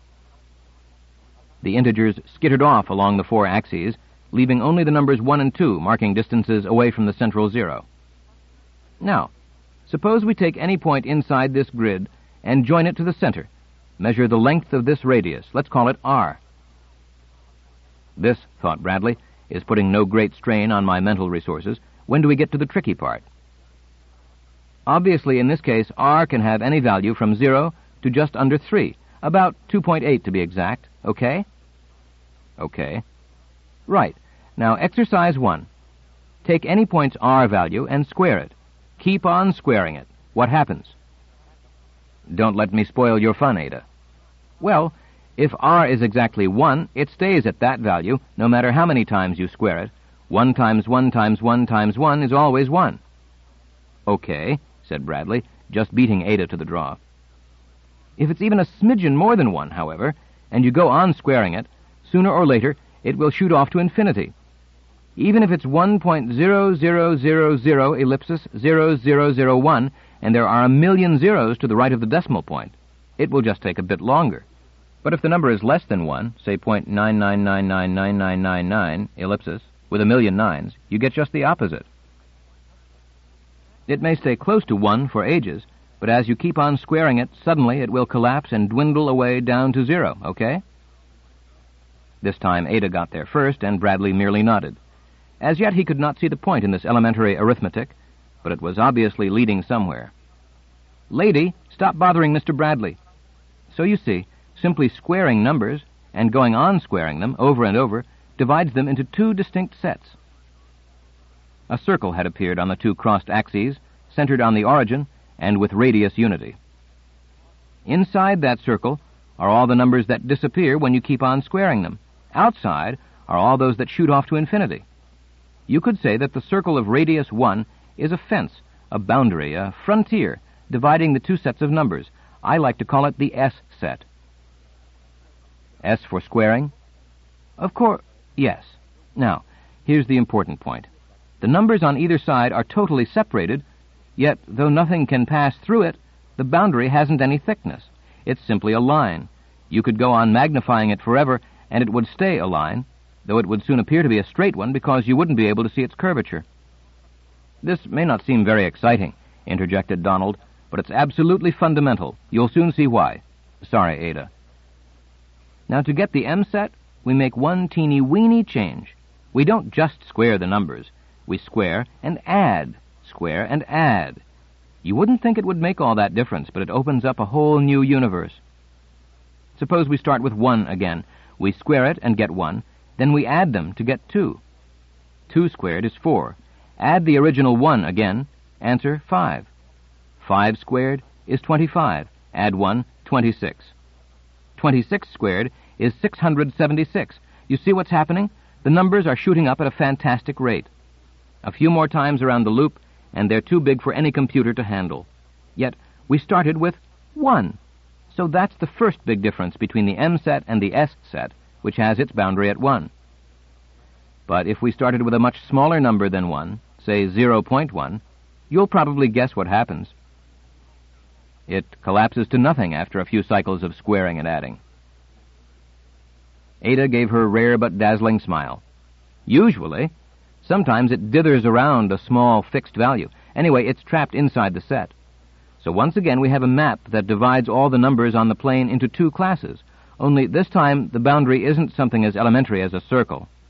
The integers skittered off along the four axes, leaving only the numbers one and two marking distances away from the central zero. Now, suppose we take any point inside this grid and join it to the center. Measure the length of this radius. Let's call it R. This, thought Bradley, is putting no great strain on my mental resources. When do we get to the tricky part? Obviously, in this case, R can have any value from zero to just under three, about two point eight to be exact, okay? Okay. Right. Now, exercise one. Take any point's R value and square it. Keep on squaring it. What happens? Don't let me spoil your fun, Ada. Well, if R is exactly one, it stays at that value, no matter how many times you square it. One times one times one times one is always one. Okay, said Bradley, just beating Ada to the draw. If it's even a smidgen more than one, however, and you go on squaring it, sooner or later it will shoot off to infinity. Even if it's one point zero zero zero zero ellipsis zero zero zero one, and there are a million zeros to the right of the decimal point, it will just take a bit longer. But if the number is less than one, say zero point nine nine nine nine nine nine nine nine ellipsis, with a million nines, you get just the opposite. It may stay close to one for ages, but as you keep on squaring it, suddenly it will collapse and dwindle away down to zero, okay? This time Ada got there first, and Bradley merely nodded. As yet he could not see the point in this elementary arithmetic, but it was obviously leading somewhere. Lady, stop bothering Mister Bradley. So you see, simply squaring numbers, and going on squaring them over and over, divides them into two distinct sets. A circle had appeared on the two crossed axes, centered on the origin, and with radius unity. Inside that circle are all the numbers that disappear when you keep on squaring them. Outside are all those that shoot off to infinity. You could say that the circle of radius one is a fence, a boundary, a frontier, dividing the two sets of numbers. I like to call it the S set. S for squaring? Of course, yes. Now, here's the important point. The numbers on either side are totally separated, yet, though nothing can pass through it, the boundary hasn't any thickness. It's simply a line. You could go on magnifying it forever, and it would stay a line, though it would soon appear to be a straight one because you wouldn't be able to see its curvature. This may not seem very exciting, interjected Donald, but it's absolutely fundamental. You'll soon see why. Sorry, Ada. Now, to get the M set, we make one teeny-weeny change. We don't just square the numbers. We square and add, square and add. You wouldn't think it would make all that difference, but it opens up a whole new universe. Suppose we start with one again. We square it and get one. Then we add them to get two. Two squared is four. Add the original one again. Answer, five. Five squared is twenty-five. Add one, twenty-six. Twenty-six squared is six hundred seventy-six. You see what's happening? The numbers are shooting up at a fantastic rate. A few more times around the loop, and they're too big for any computer to handle. Yet, we started with one. So that's the first big difference between the M set and the S set, which has its boundary at one. But if we started with a much smaller number than one, say zero point one, you'll probably guess what happens. It collapses to nothing after a few cycles of squaring and adding. Ada gave her rare but dazzling smile. Usually, sometimes it dithers around a small fixed value. Anyway, it's trapped inside the set. So once again we have a map that divides all the numbers on the plane into two classes, only this time the boundary isn't something as elementary as a circle.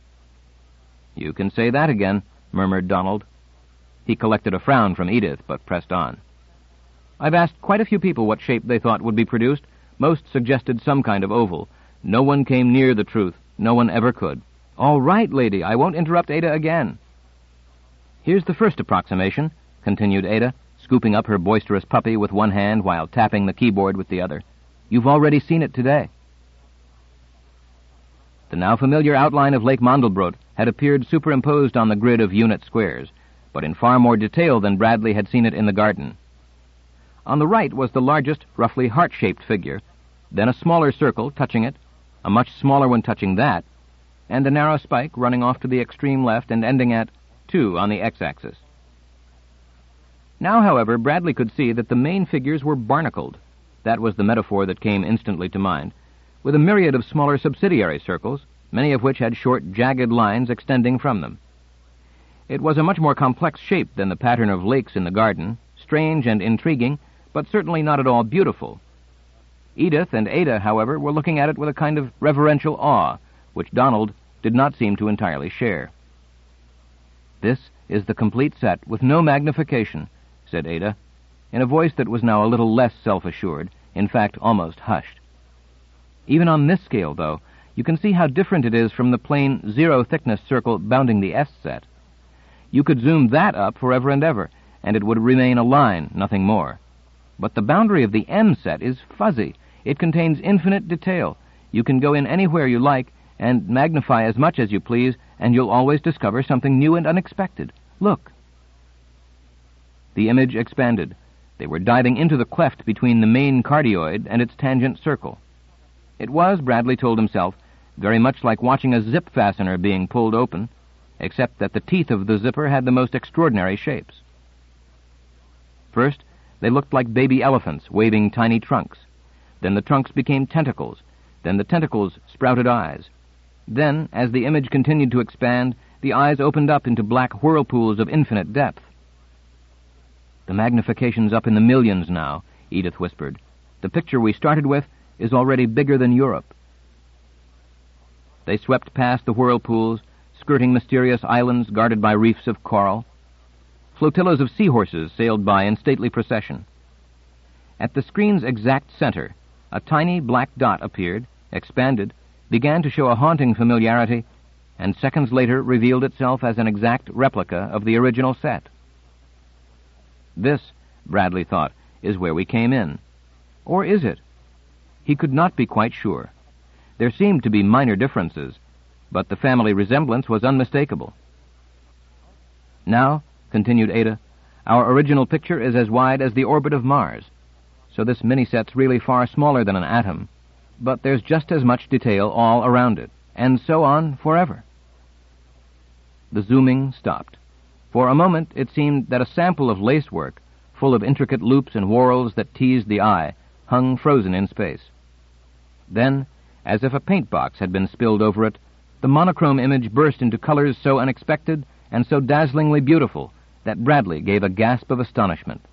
"You can say that again," murmured Donald. He collected a frown from Edith, but pressed on. "I've asked quite a few people what shape they thought would be produced. Most suggested some kind of oval. No one came near the truth. No one ever could." "All right, lady, I won't interrupt Ada again." "Here's the first approximation," continued Ada, scooping up her boisterous puppy with one hand while tapping the keyboard with the other. "You've already seen it today." The now familiar outline of Lake Mandelbrot had appeared superimposed on the grid of unit squares, but in far more detail than Bradley had seen it in the garden. On the right was the largest, roughly heart-shaped figure, then a smaller circle touching it, a much smaller one touching that, and a narrow spike running off to the extreme left and ending at two on the x-axis. Now, however, Bradley could see that the main figures were barnacled. That was the metaphor that came instantly to mind, with a myriad of smaller subsidiary circles, many of which had short, jagged lines extending from them. It was a much more complex shape than the pattern of lakes in the garden, strange and intriguing, but certainly not at all beautiful. Edith and Ada, however, were looking at it with a kind of reverential awe, which Donald did not seem to entirely share. "This is the complete set, with no magnification," said Ada, in a voice that was now a little less self-assured, in fact almost hushed. "Even on this scale, though, you can see how different it is from the plain zero-thickness circle bounding the S set. You could zoom that up forever and ever, and it would remain a line, nothing more. But the boundary of the M set is fuzzy. It contains infinite detail. You can go in anywhere you like and magnify as much as you please, and you'll always discover something new and unexpected. Look." The image expanded. They were diving into the cleft between the main cardioid and its tangent circle. It was, Bradley told himself, very much like watching a zip fastener being pulled open, except that the teeth of the zipper had the most extraordinary shapes. First, they looked like baby elephants waving tiny trunks. Then the trunks became tentacles. Then the tentacles sprouted eyes. Then, as the image continued to expand, the eyes opened up into black whirlpools of infinite depth. "The magnification's up in the millions now," Edith whispered. "The picture we started with is already bigger than Europe." They swept past the whirlpools, skirting mysterious islands guarded by reefs of coral. Flotillas of seahorses sailed by in stately procession. At the screen's exact center, a tiny black dot appeared, expanded, began to show a haunting familiarity, and seconds later revealed itself as an exact replica of the original set. This, Bradley thought, is where we came in. Or is it? He could not be quite sure. There seemed to be minor differences, but the family resemblance was unmistakable. "Now," continued Ada, "our original picture is as wide as the orbit of Mars, so this mini-set's really far smaller than an atom, but there's just as much detail all around it, and so on forever." The zooming stopped. For a moment it seemed that a sample of lacework, full of intricate loops and whorls that teased the eye, hung frozen in space. Then, as if a paint box had been spilled over it, the monochrome image burst into colors so unexpected and so dazzlingly beautiful that Bradley gave a gasp of astonishment.